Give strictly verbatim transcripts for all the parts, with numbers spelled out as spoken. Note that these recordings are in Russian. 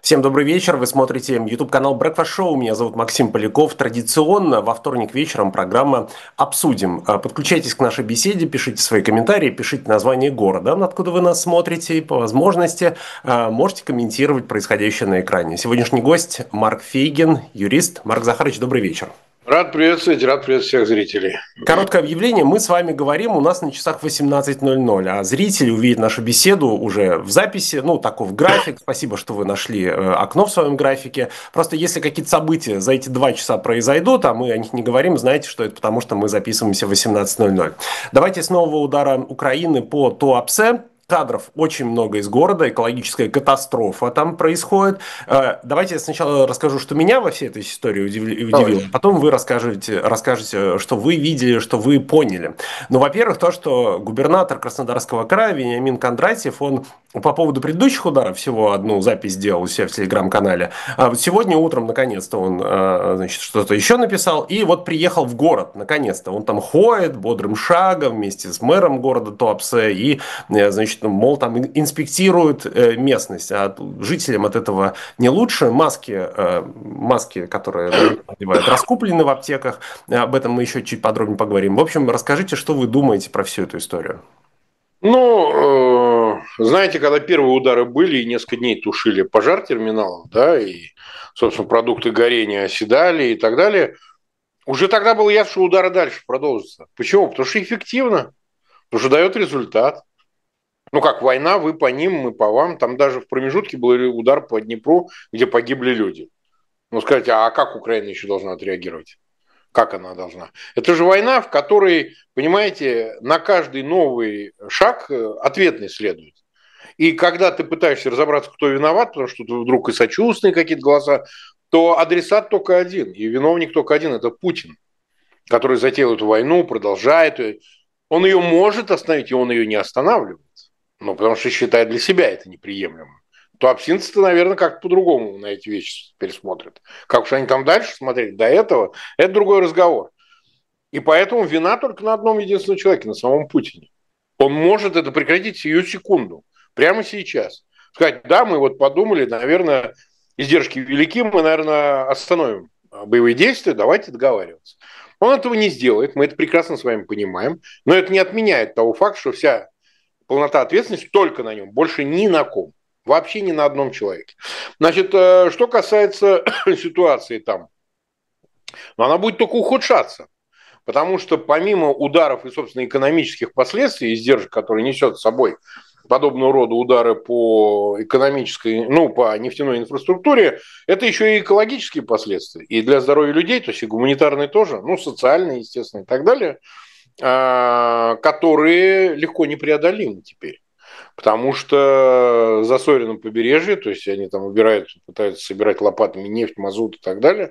Всем добрый вечер. Вы смотрите YouTube-канал Breakfast Show. Меня зовут Максим Поляков. Традиционно во вторник вечером программа «Обсудим». Подключайтесь к нашей беседе, пишите свои комментарии, пишите название города, откуда вы нас смотрите. И по возможности можете комментировать происходящее на экране. Сегодняшний гость Марк Фейгин, юрист. Марк Захарович, добрый вечер. Рад приветствовать, рад приветствовать всех зрителей. Короткое объявление. Мы с вами говорим, у нас на часах восемнадцать ноль ноль, а зрители увидят нашу беседу уже в записи, ну, таков график. Спасибо, что вы нашли э, окно в своем графике. Просто если какие-то события за эти два часа произойдут, а мы о них не говорим, знаете, что это потому, что мы записываемся в восемнадцать ноль ноль. Давайте с нового удара Украины по Туапсе. Кадров очень много из города, экологическая катастрофа там происходит. Давайте я сначала расскажу, что меня во всей этой истории удивило, а потом вы расскажете, расскажете, что вы видели, что вы поняли. Ну, во-первых, то, что губернатор Краснодарского края Вениамин Кондратьев, он по поводу предыдущих ударов всего одну запись сделал у себя в телеграм-канале. А вот сегодня утром, наконец-то, он, значит, что-то еще написал, и вот приехал в город, наконец-то. Он там ходит бодрым шагом вместе с мэром города Туапсе и, значит, мол, там инспектируют местность, а жителям от этого не лучше. Маски, маски, которые надевают, раскуплены в аптеках. Об этом мы еще чуть подробнее поговорим. В общем, расскажите, что вы думаете про всю эту историю. Ну, знаете, когда первые удары были и несколько дней тушили пожар терминалов, да, и, собственно, продукты горения оседали и так далее, уже тогда было ясно, что удары дальше продолжатся. Почему? Потому что эффективно, потому что дает результат. Ну, как война, вы по ним, мы по вам. Там даже в промежутке был удар по Днепру, где погибли люди. Ну, скажите, а как Украина еще должна отреагировать? Как она должна? Это же война, в которой, понимаете, на каждый новый шаг ответный следует. И когда ты пытаешься разобраться, кто виноват, потому что тут вдруг и сочувственные какие-то голоса, то адресат только один, и виновник только один, это Путин, который затеял эту войну, продолжает ее. Он ее может остановить, и он ее не останавливает. Ну, потому что считает для себя это неприемлемым. То абсинцы-то, наверное, как-то по-другому на эти вещи пересмотрят. Как уж они там дальше смотрели до этого, это другой разговор. И поэтому вина только на одном единственном человеке, на самом Путине. Он может это прекратить сию секунду, прямо сейчас. Сказать, да, мы вот подумали, наверное, издержки велики, мы, наверное, остановим боевые действия, давайте договариваться. Он этого не сделает, мы это прекрасно с вами понимаем, но это не отменяет того факта, что вся полнота ответственности только на нем, больше ни на ком. Вообще ни на одном человеке. Значит, что касается ситуации там, она будет только ухудшаться. Потому что помимо ударов и, собственно, экономических последствий, издержек, которые несет с собой подобного рода удары по экономической, ну, по нефтяной инфраструктуре, это еще и экологические последствия. И для здоровья людей, то есть и гуманитарные тоже, ну, социальные, естественно, и так далее, которые легко непреодолимы теперь. Потому что засоренном побережье, то есть они там убирают, пытаются собирать лопатами нефть, мазут и так далее,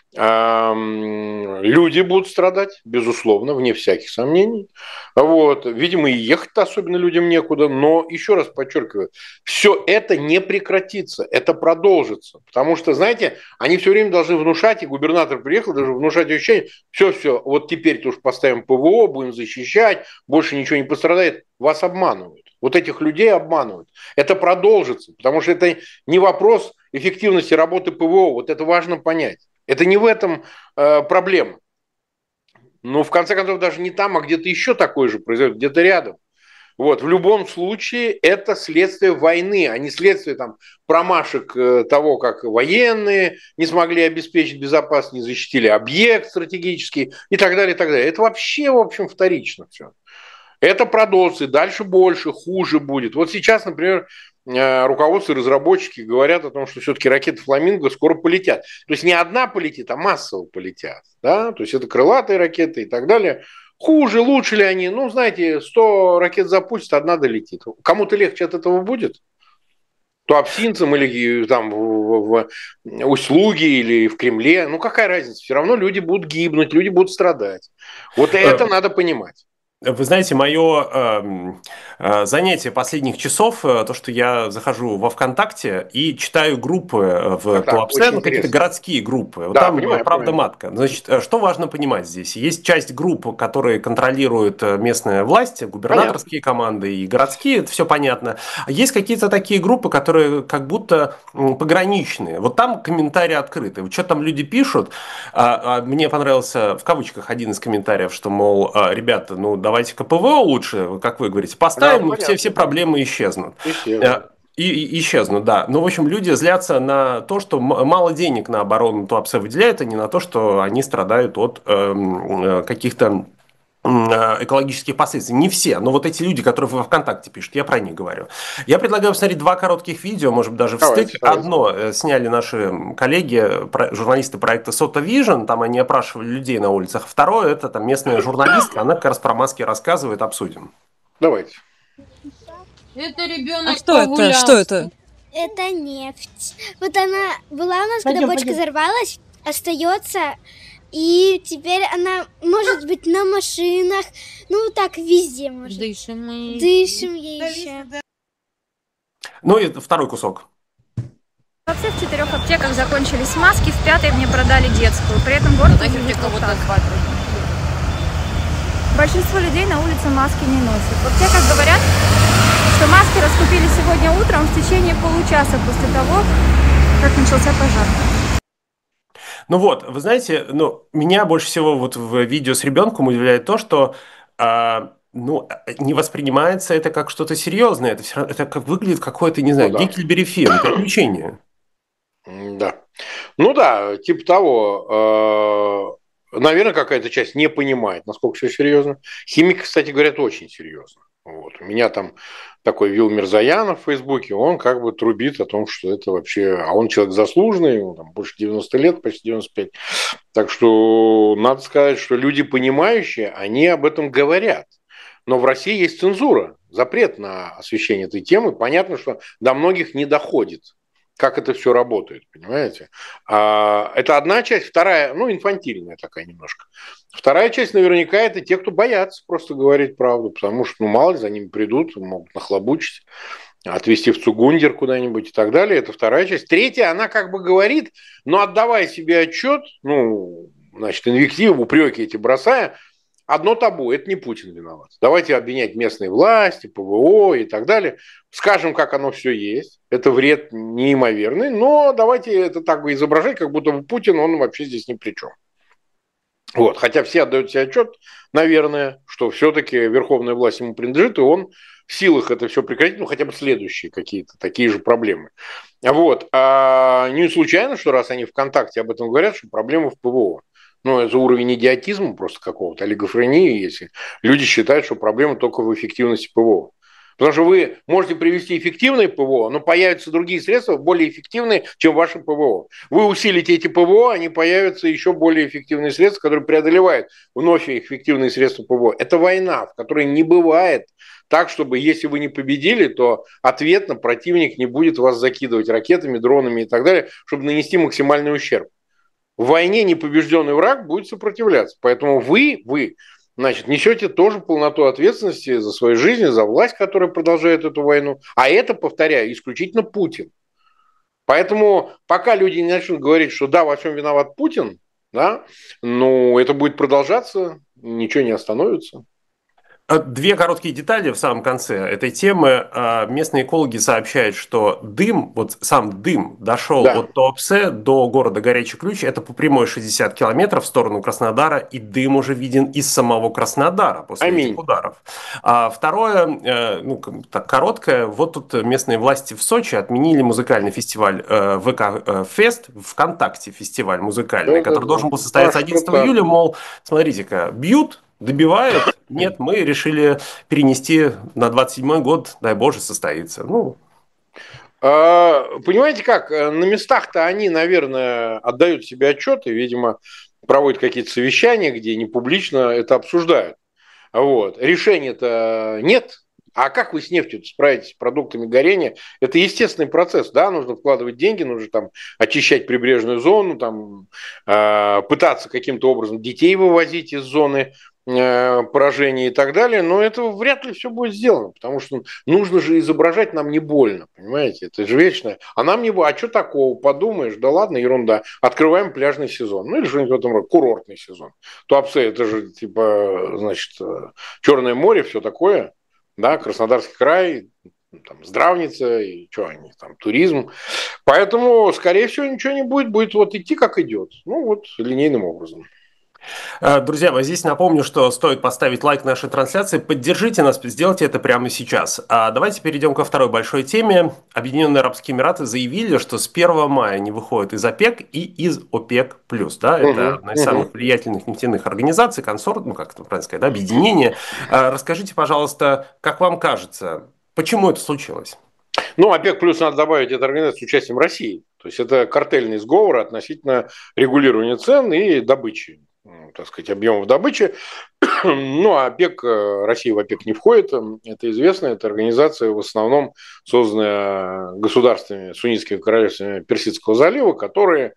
люди будут страдать, безусловно, вне всяких сомнений. Вот. Видимо, и ехать-то особенно людям некуда, но, еще раз подчеркиваю, все это не прекратится, это продолжится. Потому что, знаете, они все время должны внушать, и губернатор приехал, даже внушать ощущение, все-все, вот теперь-то уж поставим ПВО, будем защищать, больше ничего не пострадает. Вас обманывают. Вот этих людей обманывают. Это продолжится, потому что это не вопрос эффективности работы ПВО, вот это важно понять. Это не в этом э, проблема. Но в конце концов даже не там, а где-то еще такое же произойдет, где-то рядом. Вот. В любом случае это следствие войны, а не следствие там, промашек э, того, как военные не смогли обеспечить безопасность, не защитили объект стратегический и так далее, и так далее. Это вообще, в общем, вторично все. Это продолжится, дальше больше, хуже будет. Вот сейчас, например, руководство и разработчики говорят о том, что все-таки ракеты «Фламинго» скоро полетят. То есть не одна полетит, а массово полетят. Да? То есть это крылатые ракеты и так далее. Хуже, лучше ли они? Ну, знаете, сто ракет запустят, одна долетит. Кому-то легче от этого будет? Туапсинцам или там в, в Усть-Луге или в Кремле. Ну, какая разница? Все равно люди будут гибнуть, люди будут страдать. Вот это надо понимать. Вы знаете, мое эм, э, занятие последних часов, э, то, что я захожу во ВКонтакте и читаю группы э, в Так, так, Туапсе, очень ну, какие-то интересно. городские группы. Вот Да, там э, понимаю, правда понимаю. матка. Значит, э, что важно понимать здесь? Есть часть групп, которые контролируют э, местная власть, Понятно. губернаторские команды и городские, это все понятно. А есть какие-то такие группы, которые как будто м, пограничные. Вот там комментарии открыты. Вот что там люди пишут, а, а мне понравился в кавычках один из комментариев, что, мол, а, ребята, ну давайте-ка ПВО лучше, как вы говорите, Да, поставим, ну все, все понятно. проблемы исчезнут. Э, Естественно. И, и- исчезнут, да. Ну, в общем, люди злятся на то, что м- мало денег на оборону Туапсе выделяют, а не на то, что они страдают от эм, э, каких-то м, э, экологических последствий. Не все, но вот эти люди, которые во ВКонтакте пишут, я про них говорю. Я предлагаю посмотреть два коротких видео, может быть, даже в стык. Давайте, давайте. Одно э, сняли наши коллеги, про- журналисты проекта Сота Vision, там они опрашивали людей на улицах. Второе, это там местная журналистка, она как раз про маски рассказывает, обсудим. Давайте. Это А ребенок что это? Что погулял. это? Это нефть. Вот она была у нас, когда Пойдем, бочка пойдем. взорвалась, остается, и теперь она может быть на машинах, ну так везде может. Дышим мы. Дышим ей еще. Ну и второй кусок. Вообще в четырех аптеках закончились маски, в пятой мне продали детскую. При этом город Нахер тебе выглядит вот кого-то так. звать? Большинство людей на улице маски не носят. В аптеках говорят, что маски раскупили сегодня утром в течение получаса после того, как начался пожар. Ну вот, вы знаете, ну, меня больше всего вот в видео с ребенком удивляет то, что а, ну, не воспринимается это как что-то серьезное. Это, все равно- это как выглядит какой-то, не Ну знаю, да. Гекльберри фильм, приключение. Да. Ну да, типа того, наверное, какая-то часть не понимает, насколько все серьезно. Химики, кстати, говорят, очень серьезно. Вот. У меня там такой Вил Мирзаянов в Фейсбуке, он как бы трубит о том, что это вообще... А он человек заслуженный, ему там больше девяноста лет, почти девяносто пять. Так что надо сказать, что люди понимающие, они об этом говорят. Но в России есть цензура, запрет на освещение этой темы. Понятно, что до многих не доходит, как это все работает, понимаете? А, это одна часть, вторая, ну, инфантильная такая немножко. Вторая часть наверняка это те, кто боятся просто говорить правду, потому что, ну, мало ли, за ними придут, могут нахлобучить, отвезти в Цугундер куда-нибудь и так далее. Это вторая часть. Третья, она как бы говорит, но отдавая себе отчет, ну, значит, инвективы, упреки эти бросая, одно табу, это не Путин виноват. Давайте обвинять местные власти, ПВО и так далее. Скажем, как оно все есть. Это вред неимоверный, но давайте это так бы изображать, как будто бы Путин, он вообще здесь ни при чем. Вот. Хотя все отдают себе отчет, наверное, что все-таки верховная власть ему принадлежит, и он в силах это все прекратить, ну хотя бы следующие какие-то такие же проблемы. Вот. А не случайно, что раз они ВКонтакте об этом говорят, что проблема в ПВО. Ну, это уровень идиотизма просто какого-то, олигофрении, если люди считают, что проблема только в эффективности ПВО. Потому что вы можете привести эффективное ПВО, но появятся другие средства, более эффективные, чем ваше ПВО. Вы усилите эти ПВО, они появятся еще более эффективные средства, которые преодолевают вновь эффективные средства ПВО. Это война, в которой не бывает так, чтобы если вы не победили, то ответно противник не будет вас закидывать ракетами, дронами и так далее, чтобы нанести максимальный ущерб. В войне непобежденный враг будет сопротивляться. Поэтому вы, вы, значит, несете тоже полноту ответственности за свою жизнь, за власть, которая продолжает эту войну. А это, повторяю, исключительно Путин. Поэтому пока люди не начнут говорить, что да, во всем виноват Путин, да, ну, это будет продолжаться, ничего не остановится. Две короткие детали в самом конце этой темы. Местные экологи сообщают, что дым, вот сам дым дошел Да. от Туапсе до города Горячий Ключ, это по прямой шестьдесят километров в сторону Краснодара, и дым уже виден из самого Краснодара после Аминь. этих ударов. А второе, э, ну, так короткое, вот тут местные власти в Сочи отменили музыкальный фестиваль э, ВК-фест, ВКонтакте фестиваль музыкальный, Да, который да, должен да. был состояться А что одиннадцатого так? июля, мол, смотрите-ка, бьют, добивают. Нет, мы решили перенести на двадцать седьмой год, дай Боже, состоится. Ну, А, Понимаете как, на местах-то они, наверное, отдают себе отчеты, видимо, проводят какие-то совещания, где не публично это обсуждают. Вот. Решения-то нет. А как вы с нефтью справитесь, с продуктами горения? Это естественный процесс, да, нужно вкладывать деньги, нужно там очищать прибрежную зону, там, э, пытаться каким-то образом детей вывозить из зоны поражение и так далее, но этого вряд ли все будет сделано, потому что нужно же изображать нам не больно, понимаете, это же вечное. А нам не больно, а что такого, подумаешь, да ладно, ерунда, открываем пляжный сезон, ну или что-нибудь в этом роде, курортный сезон. Туапсе, это же типа, значит, Черное море, все такое, да, Краснодарский край, там, здравница, и что они, там, туризм. Поэтому, скорее всего, ничего не будет, будет вот идти как идет, ну вот линейным образом. Друзья, вот здесь напомню, что стоит поставить лайк нашей трансляции. Поддержите нас, сделайте это прямо сейчас. А давайте перейдем ко второй большой теме. Объединенные Арабские Эмираты заявили, что с первого мая они выходят из ОПЕК и из ОПЕК+. Да? Это угу, одна из угу. самых влиятельных нефтяных организаций, консорт, ну как это правильно сказать, да, объединение. А расскажите, пожалуйста, как вам кажется, почему это случилось? Ну, ОПЕК плюс надо добавить, это организация с участием России. То есть это картельный сговор относительно регулирования цен и добычи, так сказать, объемов добычи. Ну, а ОПЕК, Россия в ОПЕК не входит, это известно, это организация в основном созданная государствами, суннитскими королевствами Персидского залива, которые,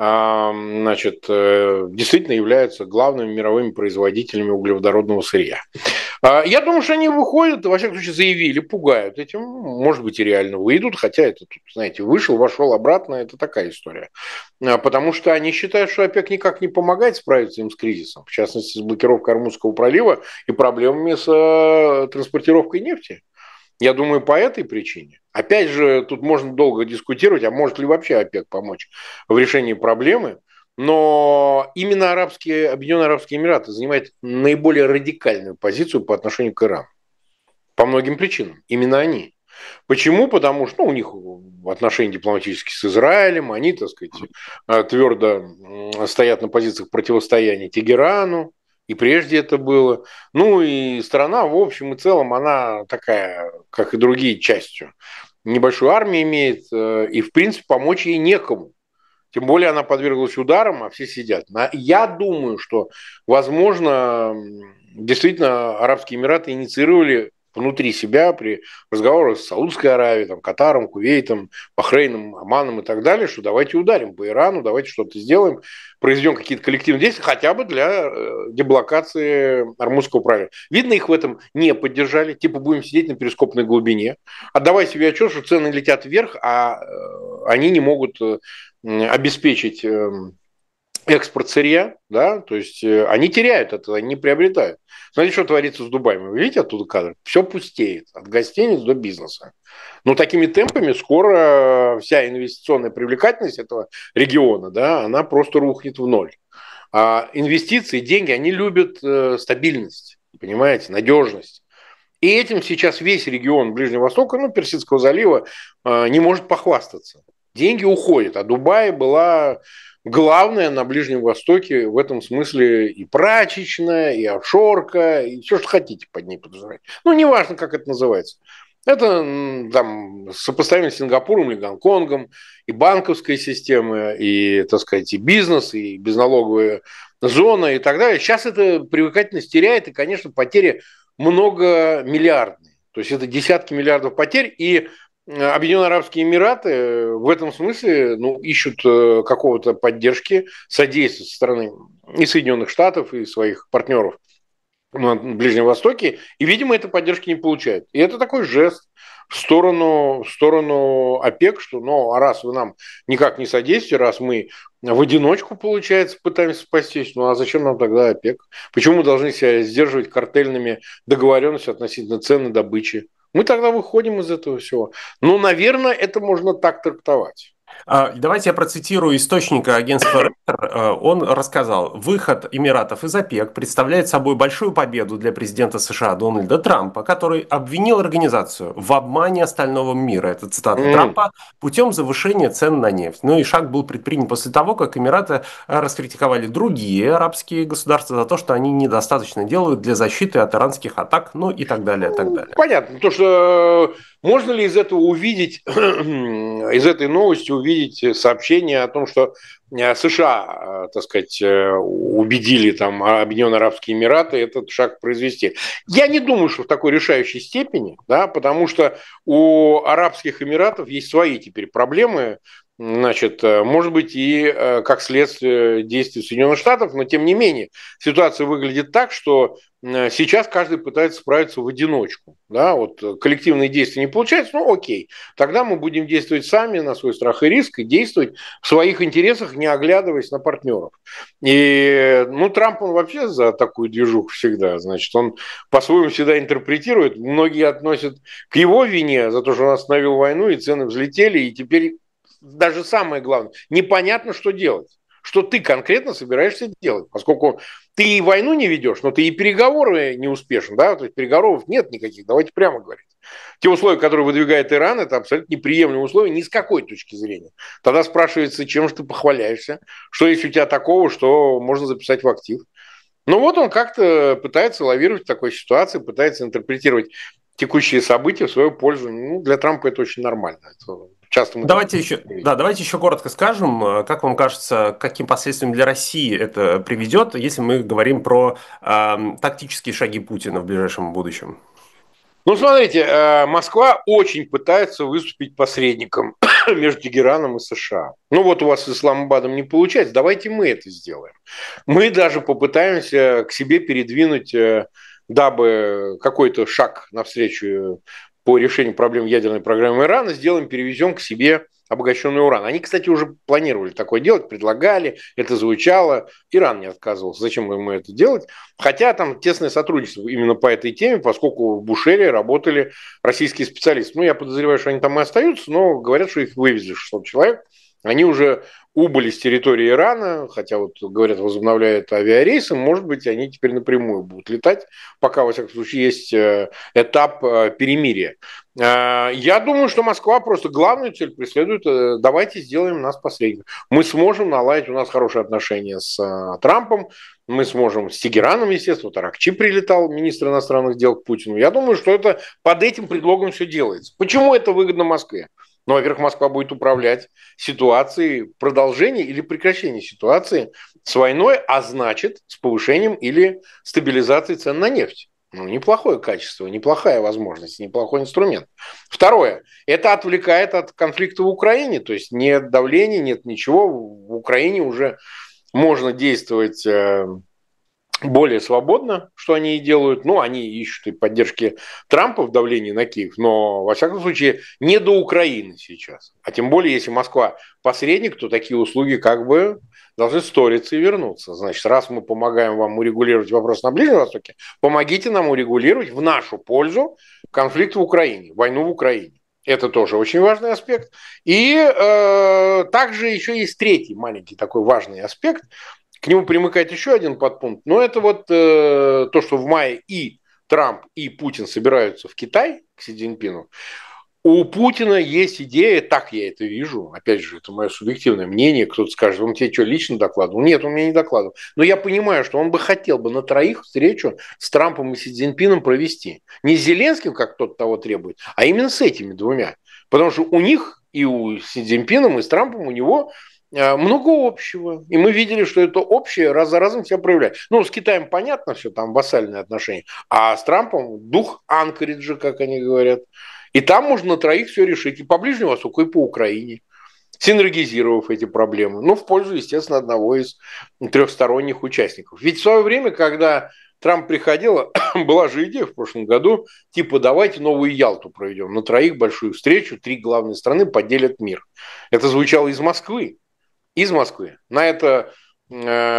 значит, действительно являются главными мировыми производителями углеводородного сырья. Я думаю, что они выходят, во всяком случае, заявили, пугают этим, может быть, и реально выйдут, хотя это, тут, знаете, вышел, вошел обратно, это такая история. Потому что они считают, что ОПЕК никак не помогает справиться им с кризисом, в частности, с блокировкой Ормузского пролива и проблемами с транспортировкой нефти. Я думаю, по этой причине. Опять же, тут можно долго дискутировать, а может ли вообще ОПЕК помочь в решении проблемы. Но именно арабские, Объединенные Арабские Эмираты занимают наиболее радикальную позицию по отношению к Ирану. По многим причинам. Именно они. Почему? Потому что ну, у них отношения дипломатические с Израилем, они, так сказать, твердо стоят на позициях противостояния Тегерану, и прежде это было. Ну и страна, в общем и целом, она такая, как и другие, частью. Небольшую армию имеет, и, в принципе, помочь ей некому. Тем более она подверглась ударам, а все сидят. Я думаю, что, возможно, действительно Арабские Эмираты инициировали внутри себя при разговорах с Саудовской Аравией, там, Катаром, Кувейтом, Бахрейном, Оманом и так далее, что давайте ударим по Ирану, давайте что-то сделаем, произведем какие-то коллективные действия, хотя бы для деблокации Ормузского пролива. Видно, их в этом не поддержали, типа будем сидеть на перископной глубине, отдавай себе отчет, что цены летят вверх, а они не могут обеспечить экспорт сырья, да, то есть они теряют это, они не приобретают. Смотрите, что творится с Дубаем. Вы видите оттуда кадр? Все пустеет, от гостиниц до бизнеса. Но такими темпами скоро вся инвестиционная привлекательность этого региона, да, она просто рухнет в ноль. А инвестиции, деньги, они любят стабильность, понимаете, надежность. И этим сейчас весь регион Ближнего Востока, ну, Персидского залива, не может похвастаться. Деньги уходят, а Дубай была главная на Ближнем Востоке в этом смысле и прачечная, и офшорка, и все, что хотите под ней подразумевать. Ну, неважно, как это называется. Это там сопоставимо с Сингапуром или Гонконгом, и банковская система, и, так сказать, и бизнес, и безналоговая зона, и так далее. Сейчас эта привлекательность теряет, и, конечно, потери многомиллиардные. То есть это десятки миллиардов потерь, и Объединенные Арабские Эмираты в этом смысле ну, ищут какого-то поддержки, содействия со стороны и Соединенных Штатов, и своих партнеров на Ближнем Востоке, и, видимо, этой поддержки не получают. И это такой жест в сторону, в сторону ОПЕК, что ну, а раз вы нам никак не содействуете, раз мы в одиночку, получается, пытаемся спастись, ну а зачем нам тогда ОПЕК? Почему мы должны себя сдерживать картельными договоренностями относительно цены добычи? Мы тогда выходим из этого всего. Ну, наверное, это можно так трактовать. Давайте я процитирую источника агентства Reuters. Он рассказал, выход Эмиратов из ОПЕК представляет собой большую победу для президента США Дональда Трампа, который обвинил организацию в обмане остального мира, это цитата mm. Трампа, путем завышения цен на нефть. Ну и шаг был предпринят после того, как Эмираты раскритиковали другие арабские государства за то, что они недостаточно делают для защиты от иранских атак, ну и так далее, и так далее. Понятно, то что можно ли из этого увидеть, из этой новости увидеть сообщение о том, что США, так сказать, убедили там Объединенные Арабские Эмираты этот шаг произвести. Я не думаю, что в такой решающей степени, да, потому что у Арабских Эмиратов есть свои теперь проблемы, значит, может быть, и как следствие действий Соединенных Штатов, но тем не менее ситуация выглядит так, что сейчас каждый пытается справиться в одиночку. Да? Вот коллективные действия не получается, ну окей, тогда мы будем действовать сами на свой страх и риск и действовать в своих интересах, не оглядываясь на партнеров. И, ну, Трамп, он вообще за такую движуху всегда, значит, он по-своему всегда интерпретирует, многие относят к его вине за то, что он остановил войну, и цены взлетели, и теперь даже самое главное, непонятно, что делать. Что ты конкретно собираешься делать, поскольку ты и войну не ведешь, но ты и переговоры не успешен, да, то есть переговоров нет никаких, давайте прямо говорить. Те условия, которые выдвигает Иран, это абсолютно неприемлемые условия ни с какой точки зрения. Тогда спрашивается, чем же ты похваляешься, что есть у тебя такого, что можно записать в актив. Ну вот он как-то пытается лавировать в такой ситуации, пытается интерпретировать текущие события в свою пользу. Ну, для Трампа это очень нормально. Это часто мы давайте еще, да, давайте еще коротко скажем, как вам кажется, к каким последствиям для России это приведет, если мы говорим про э, тактические шаги Путина в ближайшем будущем? Ну, смотрите, Москва очень пытается выступить посредником между Тегераном и США. Ну, вот у вас с Исламабадом не получается, давайте мы это сделаем. Мы даже попытаемся к себе передвинуть, дабы какой-то шаг навстречу по решению проблем ядерной программы Ирана сделаем, перевезем к себе обогащенный уран. Они, кстати, уже планировали такое делать, предлагали, это звучало. Иран не отказывался. Зачем ему это делать? Хотя там тесное сотрудничество именно по этой теме, поскольку в Бушере работали российские специалисты. Ну, я подозреваю, что они там и остаются, но говорят, что их вывезли шестьсот человек. Они уже убыли с территории Ирана, хотя вот, говорят, возобновляют авиарейсы, может быть, они теперь напрямую будут летать, пока, во всяком случае, есть этап перемирия. Я думаю, что Москва просто главную цель преследует, давайте сделаем нас посредником. Мы сможем наладить, у нас хорошие отношения с Трампом, мы сможем с Тегераном, естественно, вот Аракчи прилетал, министр иностранных дел, к Путину. Я думаю, что это под этим предлогом все делается. Почему это выгодно Москве? Ну, во-первых, Москва будет управлять ситуацией продолжения или прекращения ситуации с войной, а значит, с повышением или стабилизацией цен на нефть. Ну, неплохое качество, неплохая возможность, неплохой инструмент. Второе. Это отвлекает от конфликта в Украине. То есть нет давления, нет ничего. В Украине уже можно действовать более свободно, что они и делают. Ну, они ищут и поддержки Трампа в давлении на Киев, но, во всяком случае, не до Украины сейчас. А тем более, если Москва посредник, то такие услуги как бы должны сториться и вернуться. Значит, раз мы помогаем вам урегулировать вопрос на Ближнем Востоке, помогите нам урегулировать в нашу пользу конфликт в Украине, войну в Украине. Это тоже очень важный аспект. И э, также еще есть третий маленький такой важный аспект. К нему примыкает еще один подпункт. Но это вот э, то, что в мае и Трамп, и Путин собираются в Китай к Си Цзиньпину. У Путина есть идея, так я это вижу, опять же, это мое субъективное мнение, кто-то скажет, он тебе что, лично докладывал? Нет, он мне не докладывал. Но я понимаю, что он бы хотел бы на троих встречу с Трампом и Си Цзиньпином провести. Не с Зеленским, как кто-то того требует, а именно с этими двумя. Потому что у них и у Си Цзиньпина, и с Трампом у него много общего. И мы видели, что это общее раз за разом себя проявляет. Ну, с Китаем понятно все, там вассальные отношения. А с Трампом дух Анкориджа, как они говорят. И там можно на троих все решить. И по Ближнему Востоку, и по Украине. Синергизировав эти проблемы. Ну, в пользу, естественно, одного из трехсторонних участников. Ведь в свое время, когда Трамп приходил, была же идея в прошлом году, типа, давайте новую Ялту проведем. На троих большую встречу, три главные страны поделят мир. Это звучало из Москвы. Из Москвы. На это э,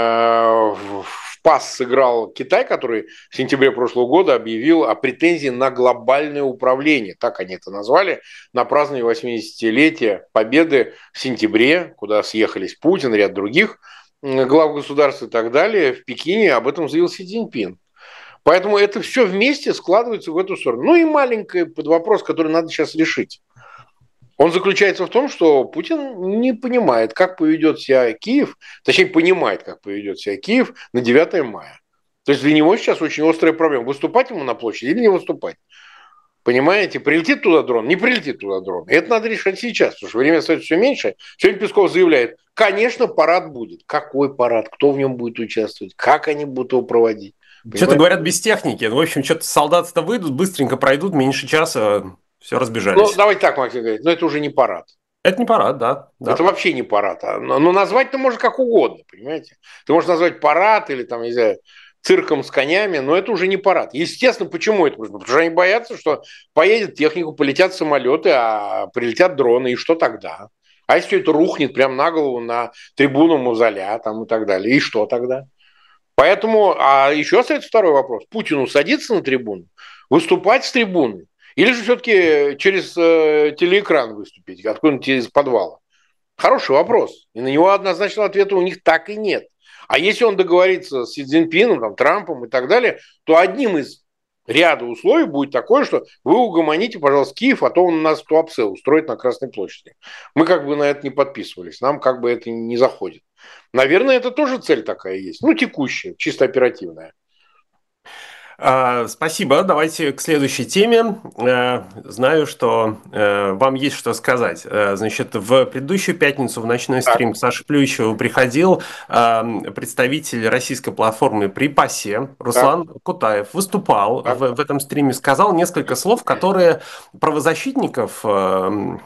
в пас сыграл Китай, который в сентябре прошлого года объявил о претензии на глобальное управление, так они это назвали, на празднование восьмидесятилетия Победы в сентябре, куда съехались Путин, ряд других глав государств и так далее. В Пекине об этом заявил Си Цзиньпин. Поэтому это все вместе складывается в эту сторону. Ну и маленький подвопрос, который надо сейчас решить. Он заключается в том, что Путин не понимает, как поведет себя Киев, точнее, понимает, как поведет себя Киев на девятое мая. То есть для него сейчас очень острая проблема. Выступать ему на площади или не выступать? Понимаете, прилетит туда дрон, не прилетит туда дрон. И это надо решать сейчас, потому что время остается все меньше. Сегодня Песков заявляет, конечно, парад будет. Какой парад? Кто в нем будет участвовать? Как они будут его проводить? Понимаете? Что-то говорят без техники. Ну, в общем, что-то солдаты-то выйдут, быстренько пройдут, меньше часа... Все разбежались. Ну, давайте так, Максим говорит, но это уже не парад. Это не парад, да. да. Это вообще не парад. Но назвать ты можешь как угодно, понимаете? Ты можешь назвать парад или, там, не знаю, цирком с конями, но это уже не парад. Естественно, почему это? Потому что они боятся, что поедет технику, полетят самолеты, а прилетят дроны, и что тогда? А если это рухнет прямо на голову на трибуну Мавзоля там, и так далее, и что тогда? Поэтому, а еще остается второй вопрос. Путину садиться на трибуну, выступать с трибуны, или же все-таки через э, телеэкран выступить, откуда-нибудь из подвала? Хороший вопрос. И на него однозначного ответа у них так и нет. А если он договорится с Си Цзиньпином, там, Трампом и так далее, то одним из ряда условий будет такое, что вы угомоните, пожалуйста, Киев, а то он нас Туапсе устроит на Красной площади. Мы как бы на это не подписывались, нам как бы это не заходит. Наверное, это тоже цель такая есть. Ну, текущая, чисто оперативная. Спасибо. Давайте к следующей теме. Знаю, что вам есть что сказать. Значит, в предыдущую пятницу в ночной стрим к Саше Плющеву приходил представитель российской платформы при ПАСЕ Руслан так. Кутаев. Выступал в, в этом стриме, сказал несколько слов, которые правозащитников очень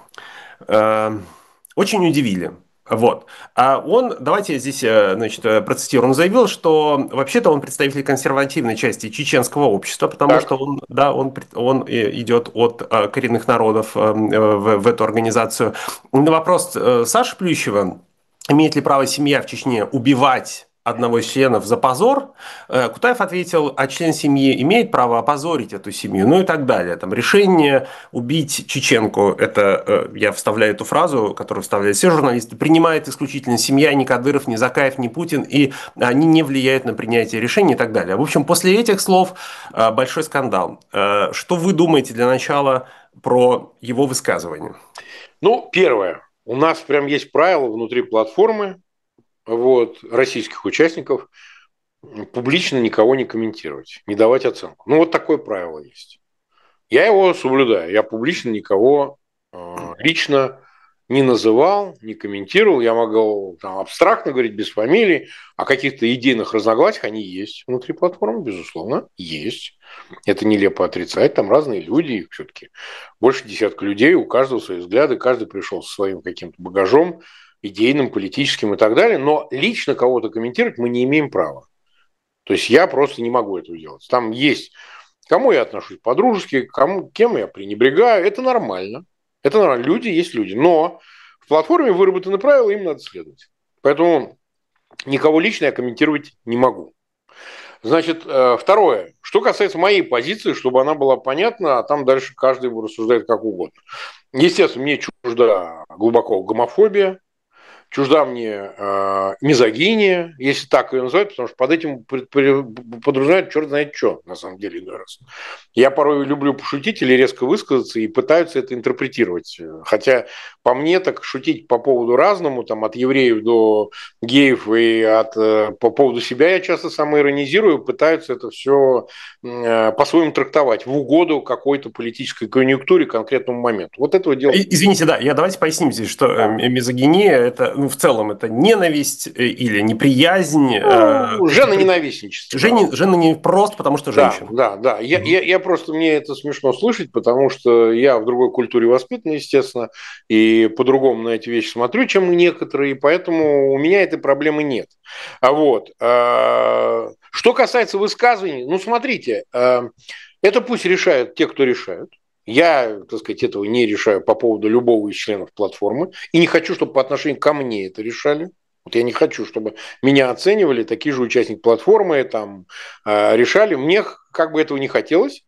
удивили. Вот. А он, давайте я здесь, значит, процитирую, он заявил, что вообще-то он представитель консервативной части чеченского общества, потому так. что он, да, он, он идет от коренных народов в, в эту организацию. На вопрос Саши Плющева, имеет ли право семья в Чечне убивать одного из членов за позор, Кутаев ответил, а член семьи имеет право опозорить эту семью, ну и так далее. Там решение убить чеченку, это я вставляю эту фразу, которую вставляют все журналисты, принимает исключительно семья, ни Кадыров, ни Закаев, ни Путин, и они не влияют на принятие решений и так далее. В общем, после этих слов большой скандал. Что вы думаете для начала про его высказывание? Ну, первое. У нас прям есть правила внутри платформы, вот, российских участников, публично никого не комментировать, не давать оценку. Ну, вот такое правило есть. Я его соблюдаю. Я публично никого э, лично не называл, не комментировал. Я могу там, абстрактно говорить, без фамилий. О каких-то идейных разногласиях они есть внутри платформы, безусловно, есть. Это нелепо отрицать. Там разные люди, их все-таки больше десятка людей, у каждого свои взгляды, каждый пришел со своим каким-то багажом, идейным, политическим и так далее, но лично кого-то комментировать мы не имеем права. То есть я просто не могу этого делать. Там есть, кому я отношусь по-дружески, кому, кем я пренебрегаю, это нормально. Это нормально, люди есть люди. Но в платформе выработаны правила, им надо следовать. Поэтому никого лично я комментировать не могу. Значит, второе. Что касается моей позиции, чтобы она была понятна, а там дальше каждый рассуждает как угодно. Естественно, мне чужда глубоко гомофобия, чужда мне э, мизогиния, если так ее называют, потому что под этим подразумевают черт знает что, на самом деле, иной раз. Я порой люблю пошутить или резко высказаться, и пытаются это интерпретировать. Хотя по мне так шутить по поводу разному, там, от евреев до геев и от, по поводу себя я часто самоиронизирую, пытаются это все э, по-своему трактовать в угоду какой-то политической конъюнктуре конкретному моменту. Вот этого дела. Извините, да, я давайте поясним здесь, что да. мизогиния – это, ну, в целом, это ненависть или неприязнь. Ну, жена-ненавистничество. Жена, жена не просто потому, что женщина. Да, да, да. Я, угу. я, я просто, мне это смешно слышать, потому что я в другой культуре воспитан, естественно, и по-другому на эти вещи смотрю, чем некоторые, поэтому у меня этой проблемы нет. А вот. Что касается высказываний, ну, смотрите, это пусть решают те, кто решают. Я, так сказать, этого не решаю по поводу любого из членов платформы. И не хочу, чтобы по отношению ко мне это решали. Вот я не хочу, чтобы меня оценивали, такие же участники платформы там решали. Мне как бы этого не хотелось.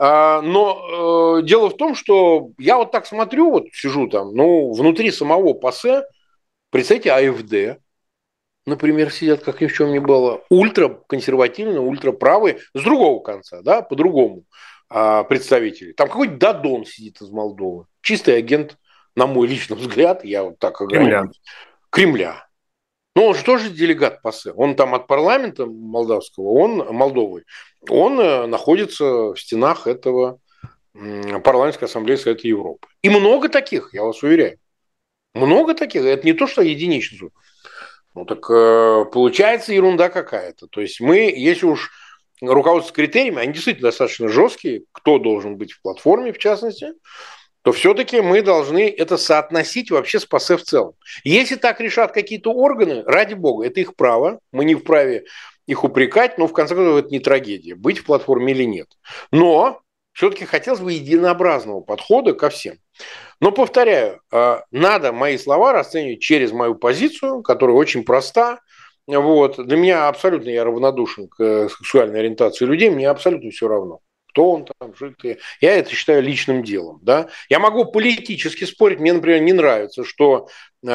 Но дело в том, что я вот так смотрю, вот сижу там, ну, внутри самого ПАСЕ, представьте, АФД, например, сидят, как ни в чем не было, ультраконсервативные, ультраправые, с другого конца, да, по-другому. Представителей. Там какой-то Дадон сидит из Молдовы. Чистый агент, на мой личный взгляд, я вот так Кремля. Кремля. Но он же тоже делегат ПАСЕ. Он там от парламента молдавского, он, Молдовы, он находится в стенах этого парламентской ассамблеи Совета Европы. И много таких, я вас уверяю. Много таких. Это не то, что единичный. Ну так получается ерунда какая-то. То есть мы, если уж руководство критериями, они действительно достаточно жесткие, кто должен быть в платформе, в частности. то все-таки мы должны это соотносить вообще с ПАСЕ в целом. Если так решат какие-то органы, ради бога, это их право, мы не вправе их упрекать, но в конце концов это не трагедия, быть в платформе или нет. Но все-таки хотелось бы единообразного подхода ко всем. Но, повторяю, надо мои слова расценивать через мою позицию, которая очень проста. Вот. Для меня абсолютно я равнодушен к сексуальной ориентации людей, мне абсолютно все равно, кто он там, житый. Я это считаю личным делом. Да? Я могу политически спорить, мне, например, не нравится, что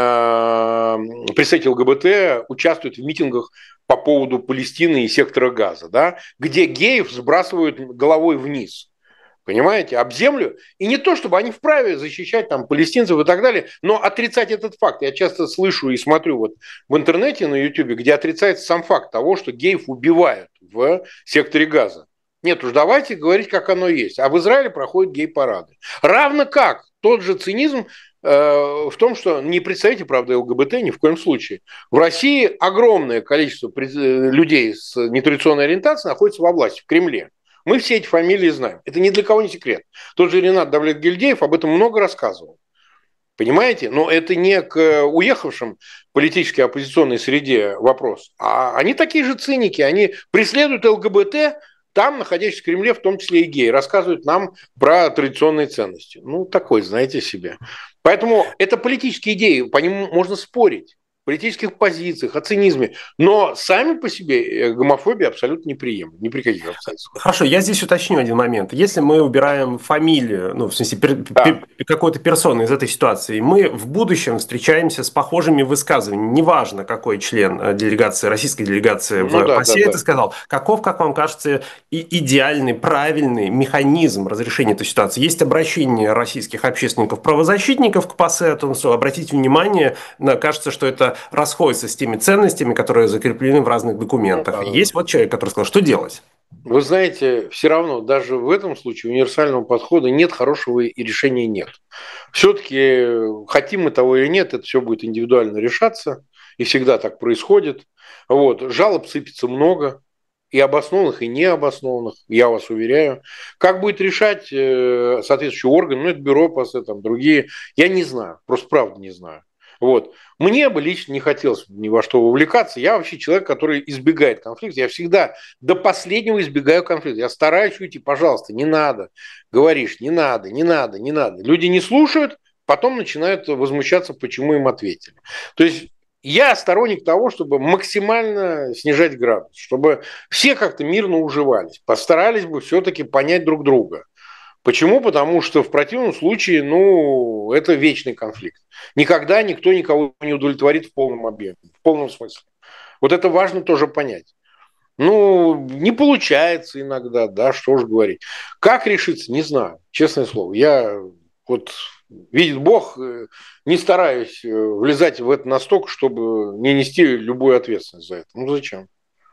э, представители ЛГБТ участвуют в митингах по поводу Палестины и сектора Газа, да? Где геев сбрасывают головой вниз. Понимаете, об землю. И не то, чтобы они вправе защищать там палестинцев и так далее, но отрицать этот факт. Я часто слышу и смотрю вот в интернете, на Ютубе, где отрицается сам факт того, что геев убивают в секторе Газа. Нет уж, давайте говорить, как оно есть. А в Израиле проходят гей-парады. Равно как тот же цинизм э, в том, что не представителей, правда, ЛГБТ ни в коем случае. В России огромное количество людей с нетрадиционной ориентацией находится во власти, в Кремле. Мы все эти фамилии знаем. Это ни для кого не секрет. Тот же Ренат Давлет-Гильдеев об этом много рассказывал. Понимаете? Но это не к уехавшим политической оппозиционной среде вопрос. А они такие же циники. Они преследуют ЛГБТ, там, находящихся в Кремле, в том числе и геи, рассказывают нам про традиционные ценности. Ну, такой, знаете себе. Поэтому это политические идеи, по ним можно спорить. Политических позициях, о цинизме. Но сами по себе гомофобия абсолютно неприемлема. Ни при каких обстоятельствах. Хорошо, я здесь уточню один момент. Если мы убираем фамилию, ну, в смысле, пер, да. пер, какой-то персоны из этой ситуации, мы в будущем встречаемся с похожими высказываниями. Неважно, какой член делегации, российской делегации ну, в да, ПАСЕ да, это да. сказал. Каков, как вам кажется, и идеальный, правильный механизм разрешения этой ситуации? Есть обращение российских общественников-правозащитников к ПАСЕ о том, что обратите внимание, кажется, что это расходится с теми ценностями, которые закреплены в разных документах. Ну, да, Есть да. вот человек, который сказал, что делать? Вы знаете, все равно даже в этом случае универсального подхода нет, хорошего и решения нет. Все-таки хотим мы того или нет, это все будет индивидуально решаться, и всегда так происходит. Вот. Жалоб сыпется много, и обоснованных, и необоснованных, я вас уверяю. Как будет решать соответствующий орган, ну это бюро ПАСЕ, там другие, я не знаю, просто правда не знаю. Вот. Мне бы лично не хотелось ни во что вовлекаться. Я вообще человек, который избегает конфликта. Я всегда до последнего избегаю конфликта. Я стараюсь уйти, пожалуйста, не надо. Говоришь, не надо, не надо, не надо. Люди не слушают, потом начинают возмущаться, почему им ответили. То есть я сторонник того, чтобы максимально снижать градус, чтобы все как-то мирно уживались, постарались бы все-таки понять друг друга. Почему? Потому что в противном случае, ну, это вечный конфликт. Никогда никто никого не удовлетворит в полном объеме, в полном смысле. Вот это важно тоже понять. Ну, не получается иногда, да, что же говорить. Как решиться, не знаю, честное слово. Я вот, видит Бог, не стараюсь влезать в это настолько, чтобы не нести любую ответственность за это. Ну, зачем?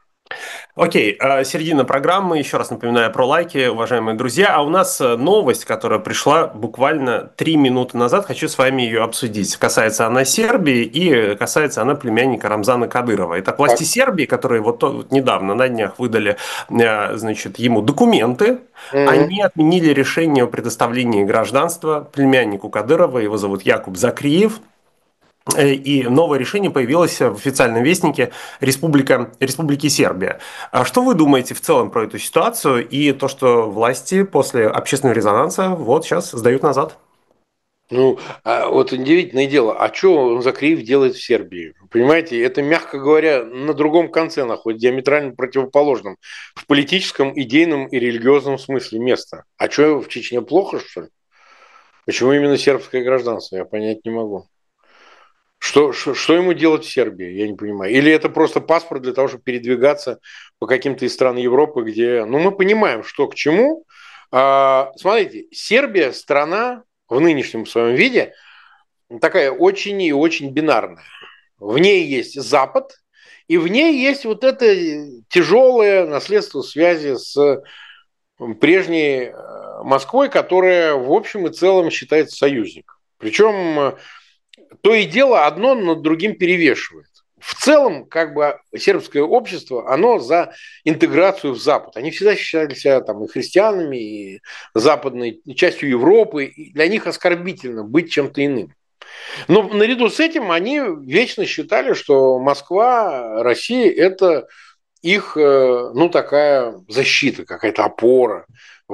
Окей, середина программы. Еще раз напоминаю про лайки, уважаемые друзья. А у нас новость, которая пришла буквально три минуты назад. Хочу с вами ее обсудить. Касается она Сербии и касается она племянника Рамзана Кадырова. Итак, власти Сербии, которые вот, вот недавно на днях выдали, значит, ему документы, mm-hmm. они отменили решение о предоставлении гражданства племяннику Кадырова. Его зовут Якуб Закриев. И новое решение появилось в официальном вестнике Республика, Республики Сербия. Что вы думаете в целом про эту ситуацию и то, что власти после общественного резонанса вот сейчас сдают назад? Ну, вот удивительное дело, а что Закриев делает в Сербии? Понимаете, это, мягко говоря, на другом конце находится, диаметрально противоположном, в политическом, идейном и религиозном смысле место. А что, в Чечне плохо, что ли? Почему именно сербское гражданство, я понять не могу. Что, что, что ему делать в Сербии, я не понимаю. Или это просто паспорт для того, чтобы передвигаться по каким-то из стран Европы, где... Ну, мы понимаем, что к чему. А, смотрите, Сербия страна в нынешнем своем виде такая очень и очень бинарная. В ней есть Запад, и в ней есть вот это тяжелое наследство связи с прежней Москвой, которая в общем и целом считается союзником. Причем... То и дело одно над другим перевешивает. в целом, как бы, сербское общество, оно за интеграцию в Запад. Они всегда считали себя там и христианами, и западной и частью Европы. И для них оскорбительно быть чем-то иным. Но наряду с этим они вечно считали, что Москва, Россия – это их, ну, такая защита, какая-то опора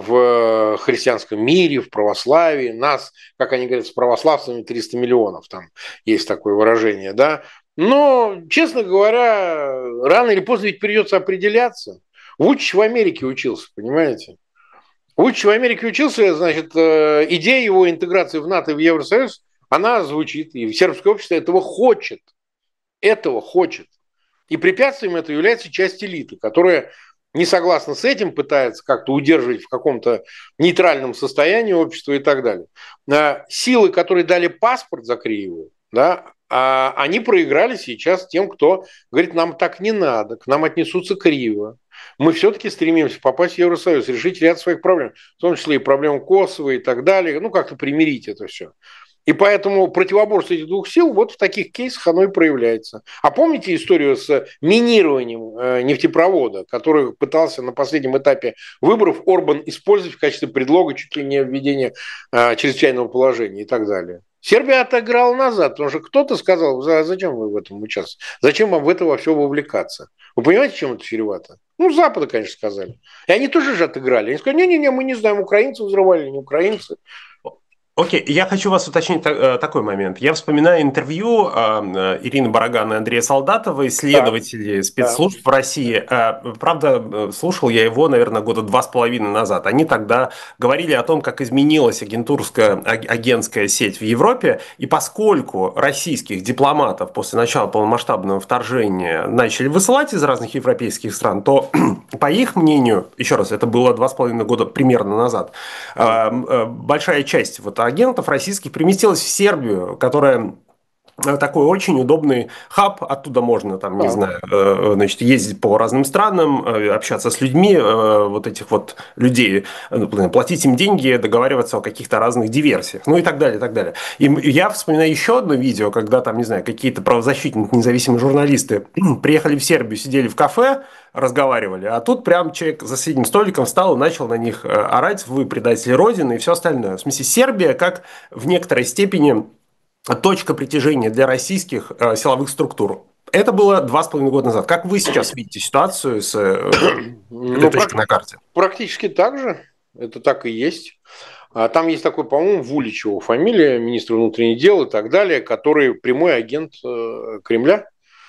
в христианском мире, в православии. Нас, как они говорят, с православцами триста миллионов, там есть такое выражение, да. Но, честно говоря, рано или поздно ведь придется определяться. Вучич в Америке учился, понимаете? Вучич в Америке учился, значит, идея его интеграции в НАТО и в Евросоюз, она звучит, и сербское общество этого хочет. Этого хочет. И препятствием это является часть элиты, которая не согласна с этим, пытается как-то удерживать в каком-то нейтральном состоянии общество и так далее. Силы, которые дали паспорт за Криеву, да, они проиграли сейчас тем, кто говорит, нам так не надо, к нам отнесутся криво. Мы все-таки стремимся попасть в Евросоюз, решить ряд своих проблем, в том числе и проблему Косово и так далее, ну как-то примирить это все. И поэтому противоборство этих двух сил вот в таких кейсах оно и проявляется. А помните историю с минированием нефтепровода, который пытался на последнем этапе выборов Орбан использовать в качестве предлога чуть ли не введения чрезвычайного положения и так далее? Сербия отыграла назад, потому что кто-то сказал, зачем вы в этом участвуете, зачем вам в это во все вовлекаться. Вы понимаете, чем это чревато? Ну, с Запада, конечно, сказали. И они тоже же отыграли. Они сказали, не-не-не, мы не знаем, украинцы взрывали, не украинцы. Окей, я хочу вас уточнить такой момент. Я вспоминаю интервью Ирины Бараган и Андрея Солдатова, исследователей да. спецслужб да. в России. Правда, слушал я его, наверное, года два с половиной назад. Они тогда говорили о том, как изменилась агентурская, агентская сеть в Европе, и поскольку российских дипломатов после начала полномасштабного вторжения начали высылать из разных европейских стран, то, по их мнению, еще раз, это было два с половиной года примерно назад, большая часть вот агентов российских переместилась в Сербию, которая такой очень удобный хаб, оттуда можно, там, не знаю, значит, ездить по разным странам, общаться с людьми, вот этих вот людей, платить им деньги, договариваться о каких-то разных диверсиях, ну и так далее, и так далее. И я вспоминаю еще одно видео, когда там, не знаю, какие-то правозащитники, независимые журналисты приехали в Сербию, сидели в кафе, разговаривали, а тут прям человек за соседним столиком встал и начал на них орать, вы предатели Родины и все остальное. В смысле, Сербия как в некоторой степени точка притяжения для российских э, силовых структур. Это было два с половиной года назад. Как вы сейчас видите ситуацию с э, ну, этой точкой на карте? Практически так же. Это так и есть. Там есть такой, по-моему, Вулич его фамилия, министр внутренних дел и так далее, который прямой агент э, Кремля,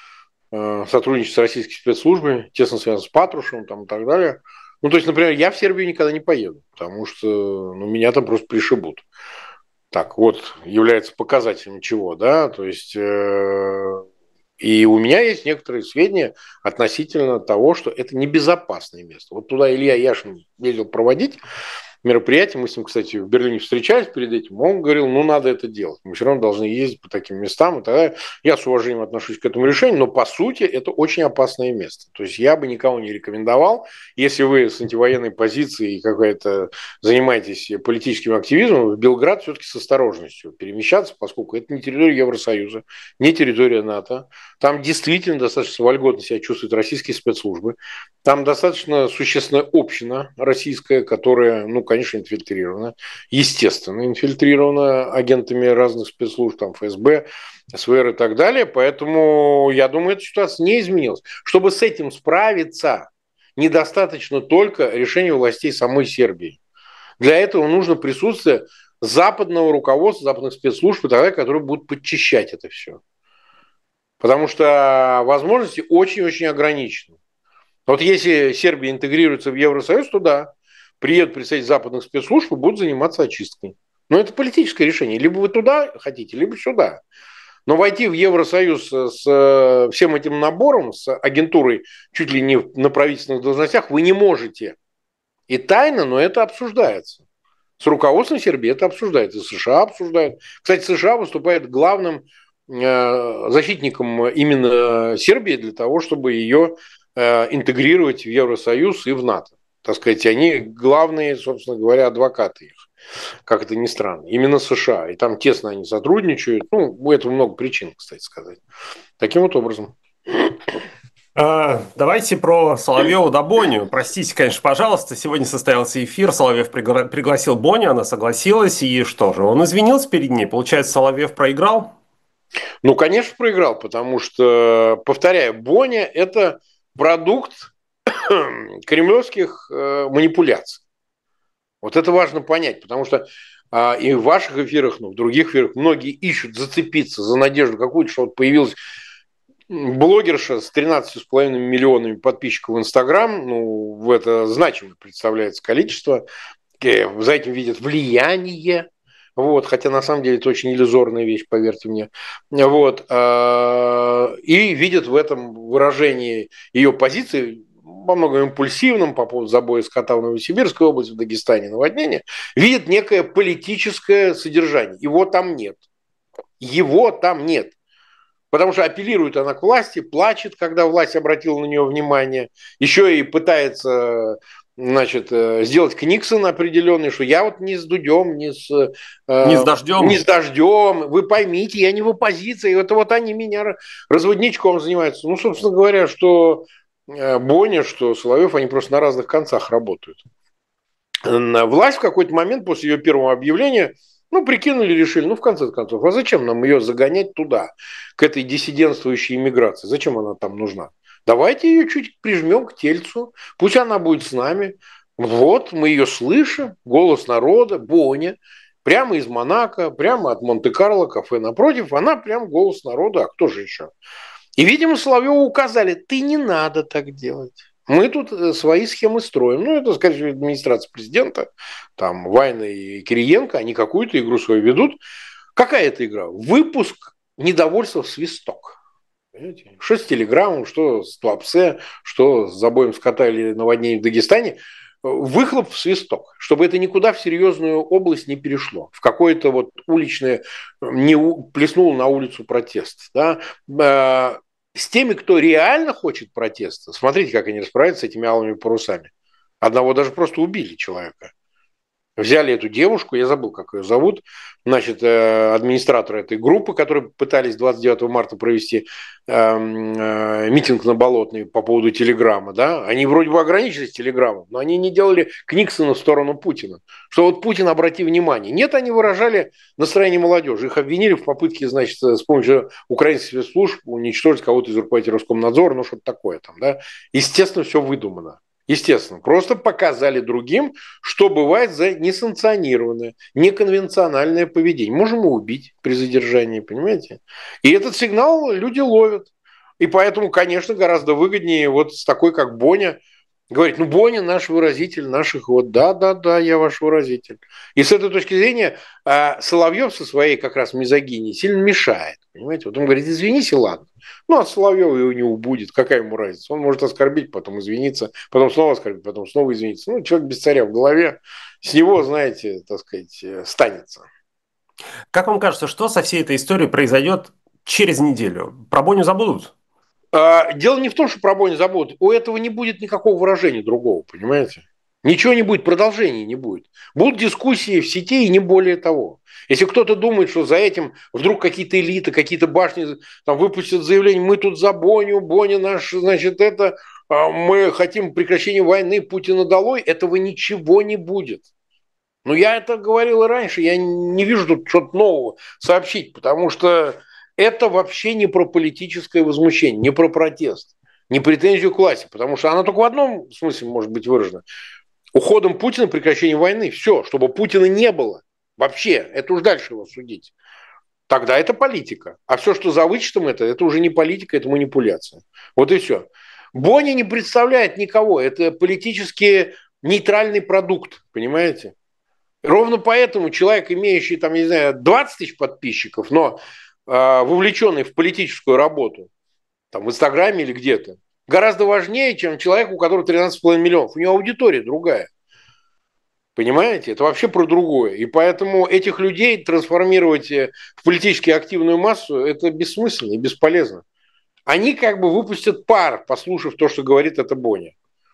э, сотрудничает с российскими спецслужбами, тесно связан с Патрушевым там, и так далее. Ну, то есть, например, я в Сербию никогда не поеду, потому что ну, меня там просто пришибут. Так, вот, является показателем чего, да, то есть, э, и у меня есть некоторые сведения относительно того, что это небезопасное место. Вот туда Илья Яшин ездил проводить мероприятие, мы с ним, кстати, в Берлине встречались перед этим, он говорил, ну, надо это делать, мы все равно должны ездить по таким местам, и тогда я с уважением отношусь к этому решению, но, по сути, это очень опасное место. То есть, я бы никого не рекомендовал, если вы с антивоенной позиции и какая-то занимаетесь политическим активизмом, в Белград все-таки с осторожностью перемещаться, поскольку это не территория Евросоюза, не территория НАТО, там действительно достаточно вольготно себя чувствуют российские спецслужбы, там достаточно существенная община российская, которая, ну, конечно, инфильтрирована, естественно, инфильтрирована агентами разных спецслужб, там, эф эс бэ, эс вэ эр и так далее, поэтому, я думаю, эта ситуация не изменилась. Чтобы с этим справиться, недостаточно только решения властей самой Сербии. Для этого нужно присутствие западного руководства, западных спецслужб и так далее, которые будут подчищать это все. Потому что возможности очень-очень ограничены. Вот если Сербия интегрируется в Евросоюз, то да, приедут представители западных спецслужб и будут заниматься очисткой. Но это политическое решение. Либо вы туда хотите, либо сюда. Но войти в Евросоюз с всем этим набором, с агентурой чуть ли не на правительственных должностях, вы не можете. И тайно, но это обсуждается. С руководством Сербии это обсуждается. И США обсуждают. Кстати, США выступает главным защитником именно Сербии для того, чтобы ее интегрировать в Евросоюз и в НАТО. Так сказать, они главные, собственно говоря, адвокаты их, как это ни странно. Именно США. И там тесно они сотрудничают. Ну, у этого много причин, кстати сказать. Таким вот образом. А, Давайте про Соловьеву да Боню. Простите, конечно, пожалуйста, сегодня состоялся эфир, Соловьев пригла- пригласил Боню, она согласилась, и что же, он извинился перед ней, получается, Соловьев проиграл? Ну, конечно, проиграл, потому что, повторяю, Боня – это продукт кремлевских э, манипуляций. Вот это важно понять, потому что а, и в ваших эфирах, ну, в других эфирах многие ищут зацепиться за надежду какую-то, что вот появилась блогерша с тринадцатью с половиной миллионами подписчиков в Инстаграм, ну, в это значимо представляется количество, за этим видят влияние, вот, хотя на самом деле это очень иллюзорная вещь, поверьте мне, вот, и видят в этом выражении ее позиции, во многом импульсивном, по поводу забоя скота в Новосибирской области, в Дагестане, наводнения, видят некое политическое содержание. Его там нет. Его там нет. Потому что апеллирует она к власти, плачет, когда власть обратила на нее внимание, еще и пытается, значит, сделать книксон определенный, что я вот не с Дудем, не с, Не с дождем. не с дождем, вы поймите, я не в оппозиции, это вот они меня разводничком занимаются. Ну, собственно говоря, что Боня, что Соловьев, они просто на разных концах работают. Власть в какой-то момент после ее первого объявления, ну, прикинули, решили, ну, в конце концов, а зачем нам ее загонять туда, к этой диссидентствующей иммиграции? Зачем она там нужна? Давайте ее чуть прижмем к тельцу, пусть она будет с нами. Вот, мы ее слышим, голос народа, Боня, прямо из Монако, прямо от Монте-Карло, кафе напротив, она прям голос народа, а кто же еще? И, видимо, Соловьеву указали, ты не надо так делать. Мы тут свои схемы строим. Ну, это, скорее всего, администрация президента, там, Вайна и Кириенко, они какую-то игру свою ведут. Какая это игра? Выпуск недовольства в свисток. Понимаете? Что с телеграммом, что с Туапсе, что с забоем скота или наводнением в Дагестане. Выхлоп в свисток, чтобы это никуда в серьезную область не перешло, в какое-то вот уличное, не плеснуло на улицу протест. Да? С теми, кто реально хочет протеста, смотрите, как они расправляются с этими алыми парусами. Одного даже просто убили человека. Взяли эту девушку, я забыл, как ее зовут, значит, администратора этой группы, которые пытались двадцать девятого марта провести э, э, митинг на Болотной по поводу телеграмма, да, они вроде бы ограничились телеграммом, но они не делали книксона в сторону Путина, что вот Путин, обрати внимание. Нет, они выражали настроение молодежи, их обвинили в попытке, значит, с помощью украинских спецслужб уничтожить кого-то из руководителей Роскомнадзора, ну, что-то такое там, да. Естественно, все выдумано. Естественно, просто показали другим, что бывает за несанкционированное, неконвенциональное поведение. Можем его убить при задержании, понимаете? И этот сигнал люди ловят. И поэтому, конечно, гораздо выгоднее вот с такой, как Боня, говорить, ну, Боня наш выразитель наших вот, да-да-да, я ваш выразитель. И с этой точки зрения Соловьев со своей как раз мизогинией сильно мешает, понимаете? Вот он говорит, извинись, и ладно. Ну, от Соловьева его не убудет, какая ему разница? Он может оскорбить, потом извиниться, потом снова оскорбить, потом снова извиниться. Ну, человек без царя в голове, с него, знаете, так сказать, станется. Как вам кажется, что со всей этой историей произойдет через неделю? Про Боню забудут? Дело не в том, что про Боню забудут. У этого не будет никакого выражения другого, понимаете? Ничего не будет, продолжения не будет. Будут дискуссии в сети и не более того. Если кто-то думает, что за этим вдруг какие-то элиты, какие-то башни там выпустят заявление, мы тут за Боню, Боня наш, значит, это, мы хотим прекращения войны, Путина долой, этого ничего не будет. Но я это говорил и раньше, я не вижу тут что-то нового сообщить, потому что это вообще не про политическое возмущение, не про протест, не претензию к власти, потому что она только в одном смысле может быть выражена. Уходом Путина, прекращением войны, все, чтобы Путина не было вообще, это уж дальше его судить. Тогда это политика. А все, что за вычетом это, это уже не политика, это манипуляция. Вот и все. Боня не представляет никого, это политически нейтральный продукт, понимаете? Ровно поэтому человек, имеющий, там, не знаю, двадцать тысяч подписчиков, но э, вовлеченный в политическую работу, там, в Инстаграме или где-то, гораздо важнее, чем человек, у которого тринадцать с половиной миллионов. У него аудитория другая. Понимаете? Это вообще про другое. И поэтому этих людей трансформировать в политически активную массу, это бессмысленно и бесполезно. Они как бы выпустят пар, послушав то, что говорит эта Боня.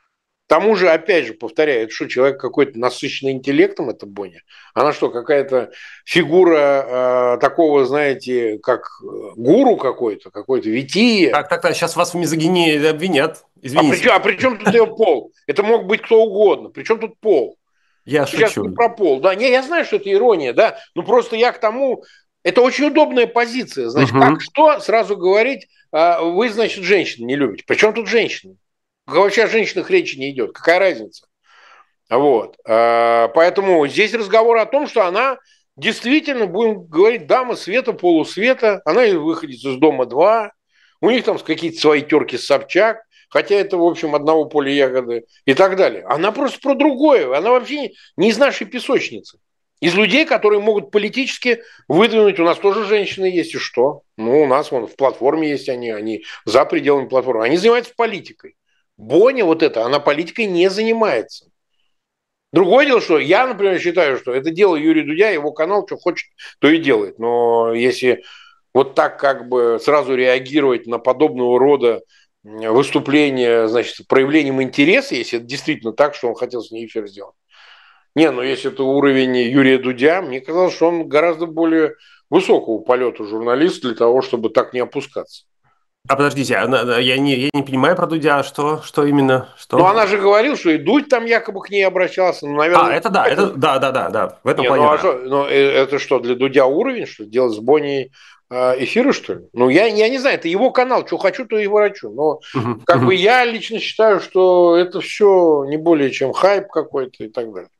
К тому же, опять же, повторяю, это что, человек какой-то насыщенный интеллектом, это Боня? Она что, какая-то фигура э, такого, знаете, как гуру какой-то, какой-то вития? Так, так, так, сейчас вас в мизогинии обвинят. А при, Извините. а при чем тут ее пол? Это мог быть кто угодно. При чем тут пол? Я Сейчас шучу. не про пол. Да, не, я знаю, что это ирония, да. Но просто я к тому... Это очень удобная позиция. Значит, Угу. как что сразу говорить, э, вы, значит, женщин не любите. Причем тут женщины? Вообще о женщинах речи не идет. Какая разница? Вот. Поэтому здесь разговор о том, что она действительно, будем говорить, дама света, полусвета. Она выходит из дома два. У них там какие-то свои терки с Собчак. Хотя это, в общем, одного поля ягоды и так далее. Она просто про другое. Она вообще не из нашей песочницы. Из людей, которые могут политически выдвинуть. У нас тоже женщины есть. И что? Ну, у нас вон в платформе есть они. Они за пределами платформы. Они занимаются политикой. Боня вот это, она политикой не занимается. Другое дело, что я, например, считаю, что это дело Юрия Дудя, его канал, что хочет, то и делает. Но если вот так как бы сразу реагировать на подобного рода выступления, значит, с проявлением интереса, если это действительно так, что он хотел с ней эфир сделать. Не, ну если это уровень Юрия Дудя, мне казалось, что он гораздо более высокого полета журналист для того, чтобы так не опускаться. А подождите, она- я не, я не понимаю про Дудя, что, что именно? Что? Но она же говорила, что и Дудь там якобы к ней обращался. Ну, наверное, А, это да, это да, да, да, да. В этом не, плане ну, а да. что, ну, э, это что, для Дудя уровень, что ли, делать с Бонней э, эфиры, что ли? Ну, я, я не знаю, это его канал, что хочу, то и ворочу. Но Мгм, как мгм. бы я лично считаю, что это все не более чем хайп какой-то и так далее.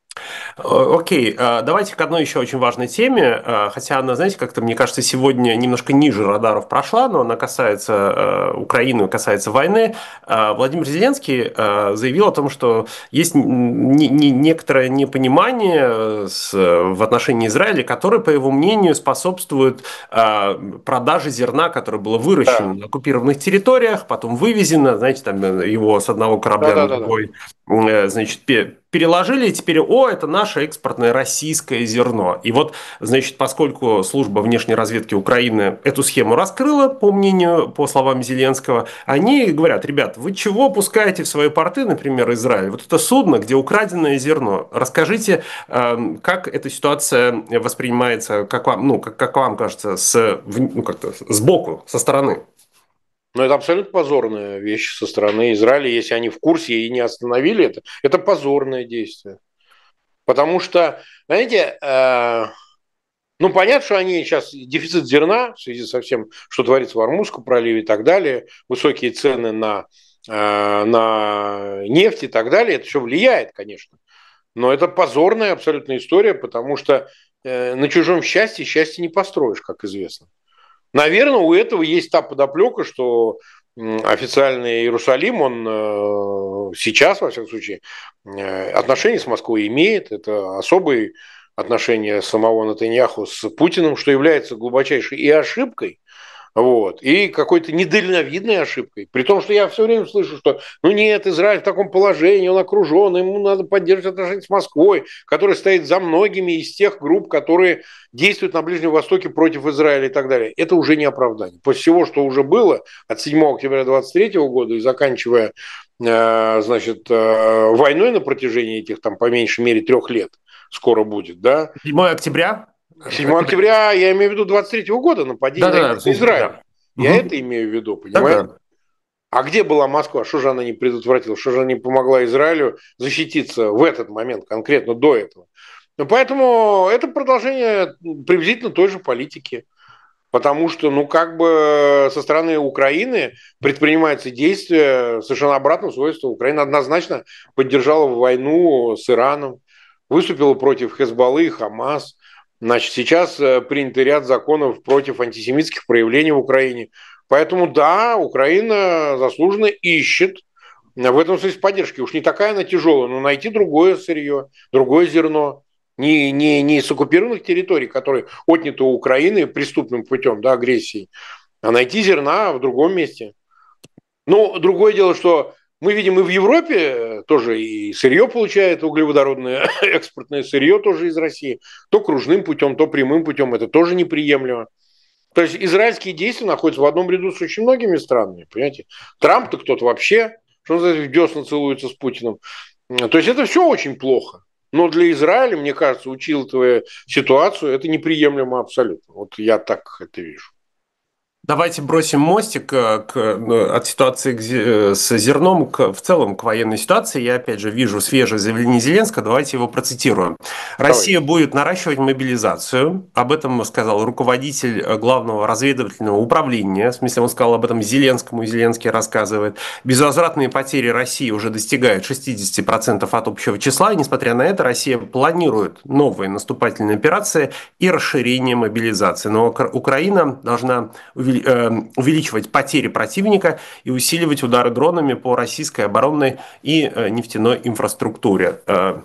О- Окей, а, давайте к одной еще очень важной теме, а, хотя она, знаете, как-то, мне кажется, сегодня немножко ниже радаров прошла, но она касается а, Украины, касается войны. А, Владимир Зеленский а, заявил о том, что есть н- не- не- некоторое непонимание э, с- в отношении Израиля, которое, по его мнению, способствует а, продаже зерна, которое было выращено Да, на оккупированных территориях, потом вывезено, знаете, там э, его с одного да, корабля на да, да, да. другой э, значит, пе- переложили, и теперь, о, это наше экспортное российское зерно. И вот, значит, поскольку служба внешней разведки Украины эту схему раскрыла, по мнению, по словам Зеленского, они говорят, ребят, вы чего пускаете в свои порты, например, Израиль? Вот это судно, где украденное зерно. Расскажите, эм, как эта ситуация воспринимается, как вам, ну, как, как вам кажется, с, в- ну, как-то сбоку, со стороны? Но это абсолютно позорная вещь со стороны Израиля, если они в курсе и не остановили это. Это позорное действие. Потому что, знаете, э, ну, понятно, что они сейчас дефицит зерна в связи со всем, что творится в Ормузском проливе и так далее, высокие цены на, э, на нефть и так далее, это все влияет, конечно. Но это позорная абсолютно история, потому что э, на чужом счастье счастье не построишь, как известно. Наверное, у этого есть та подоплека, что м, официальный Иерусалим, он э, сейчас, во всяком случае, э, отношения с Москвой имеет. Это особые отношения самого Нетаньяху с Путиным, что является глубочайшей и ошибкой, вот, и какой-то недальновидной ошибкой. При том, что я все время слышу, что ну нет, Израиль в таком положении, он окружен, ему надо поддерживать отношения с Москвой, которая стоит за многими из тех групп, которые действуют на Ближнем Востоке против Израиля и так далее. Это уже не оправдание. После всего, что уже было от седьмого октября двадцать третьего года и заканчивая э, значит, э, войной на протяжении этих, там, по меньшей мере, трех лет, скоро будет, да, седьмого октября? седьмого октября, я имею в виду двадцать третьего года, нападение Да-да-да, на в смысле, Израиль. да. Я Мгм. это имею в виду, понимаете? Да-да. А где была Москва? Что же она не предотвратила? Что же она не помогла Израилю защититься в этот момент, конкретно до этого? Ну, поэтому это продолжение приблизительно той же политики. Потому что, ну, как бы со стороны Украины предпринимаются действия совершенно обратного свойства. Украина однозначно поддержала войну с Ираном, выступила против Хезболлы и Хамас. Значит, сейчас э, принят ряд законов против антисемитских проявлений в Украине. Поэтому, да, Украина заслуженно ищет в этом смысле поддержки. Уж не такая она тяжелая, но найти другое сырье, другое зерно. Не, не, не с оккупированных территорий, которые отняты у Украины преступным путем, да, агрессией, а найти зерна в другом месте. Ну, другое дело, что мы видим и в Европе тоже и сырье получает, углеводородное экспортное сырье тоже из России, то кружным путем, то прямым путем, это тоже неприемлемо. То есть израильские действия находятся в одном ряду с очень многими странами, понимаете. Трамп-то кто-то вообще что называется, в десна целуется с Путиным. То есть это все очень плохо. Но для Израиля, мне кажется, учитывая ситуацию, это неприемлемо абсолютно. Вот я так это вижу. Давайте бросим мостик к, к, от ситуации к, с зерном к, в целом к военной ситуации. Я, опять же, вижу свежее заявление Зеленского. Давайте его процитируем. Россия Давай. будет наращивать мобилизацию. Об этом сказал руководитель главного разведывательного управления. В смысле, он сказал об этом Зеленскому, и Зеленский рассказывает. Безвозвратные потери России уже достигают шестьдесят процентов от общего числа. И, несмотря на это, Россия планирует новые наступательные операции и расширение мобилизации. Но Украина должна увеличить увеличивать потери противника и усиливать удары дронами по российской оборонной и нефтяной инфраструктуре.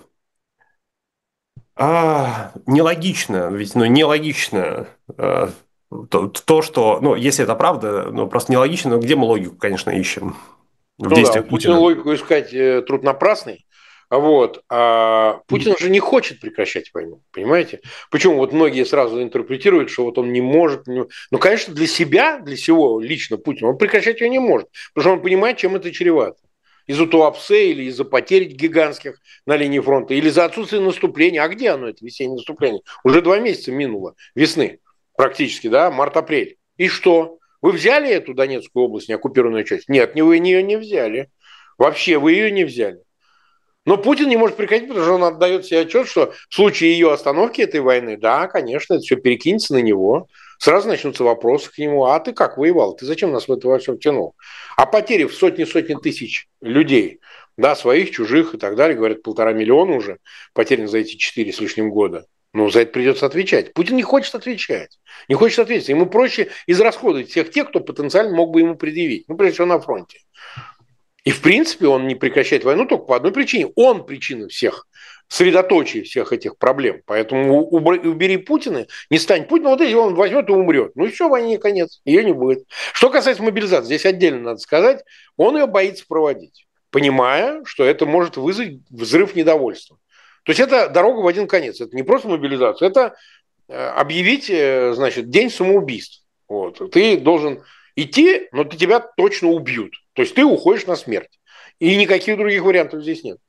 А, нелогично, ведь ну, нелогично то, то, что, ну, если это правда, ну, просто нелогично, но где мы логику, конечно, ищем в ну действиях да, Путина? Путин логику искать труд напрасный. Вот. А Путин же не хочет прекращать войну, понимаете? Почему вот многие сразу интерпретируют, что вот он не может. Не... Ну, конечно, для себя, для всего лично Путина, он прекращать ее не может, потому что он понимает, чем это чревато. Из-за Туапсе или из-за потерь гигантских на линии фронта, или из-за отсутствия наступления. А где оно, это весеннее наступление? Уже два месяца минуло, весны практически, да, март-апрель. И что? Вы взяли эту Донецкую область, неоккупированную часть? Нет, вы ее не взяли. Вообще, вы ее не взяли. Но Путин не может прекратить, потому что он отдает себе отчет, что в случае ее остановки этой войны, да, конечно, это все перекинется на него. Сразу начнутся вопросы к нему. А ты как воевал? Ты зачем нас в это во все втянул? А потери в сотни-сотни тысяч людей, да, своих, чужих и так далее, говорят, полтора миллиона уже потеряно за эти четыре с лишним года. Ну, за это придется отвечать. Путин не хочет отвечать. Не хочет ответить. Ему проще израсходовать всех тех, кто потенциально мог бы ему предъявить. Ну, прежде всего, на фронте. И, в принципе, он не прекращает войну только по одной причине. Он причина всех, средоточие всех этих проблем. Поэтому убери Путина, не стань Путина, вот если он возьмет и умрет. Ну и все, войне конец, ее не будет. Что касается мобилизации, здесь отдельно надо сказать, он ее боится проводить, понимая, что это может вызвать взрыв недовольства. То есть это дорога в один конец. Это не просто мобилизация, это объявить, значит, день самоубийств. Вот. Ты должен идти, но тебя точно убьют. То есть ты уходишь на смерть. И никаких других вариантов здесь нет.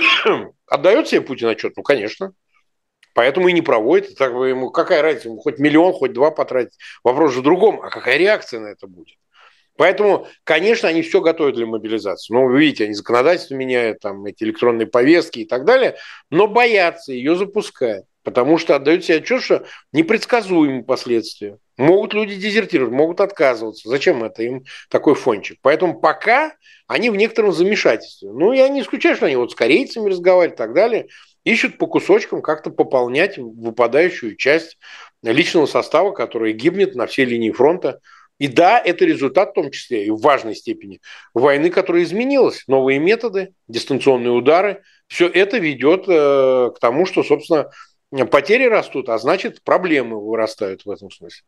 Отдает себе Путин отчет? Ну, конечно. Поэтому и не проводит. Так ему какая разница? Ему хоть миллион, хоть два потратить. Вопрос же в другом. А какая реакция на это будет? Поэтому, конечно, они все готовят для мобилизации. Ну, вы видите, они законодательство меняют, там, эти электронные повестки и так далее, но боятся ее запускать, потому что отдают себе отчет, что непредсказуемые последствия. Могут люди дезертировать, могут отказываться. Зачем это им такой фончик? Поэтому пока они в некотором замешательстве. Ну, я не исключаю, что они вот с корейцами разговаривают и так далее, ищут по кусочкам как-то пополнять выпадающую часть личного состава, который гибнет на всей линии фронта. И да, это результат в том числе и в важной степени войны, которая изменилась. Новые методы, дистанционные удары. Все это ведет э, к тому, что, собственно, потери растут, а значит, проблемы вырастают в этом смысле.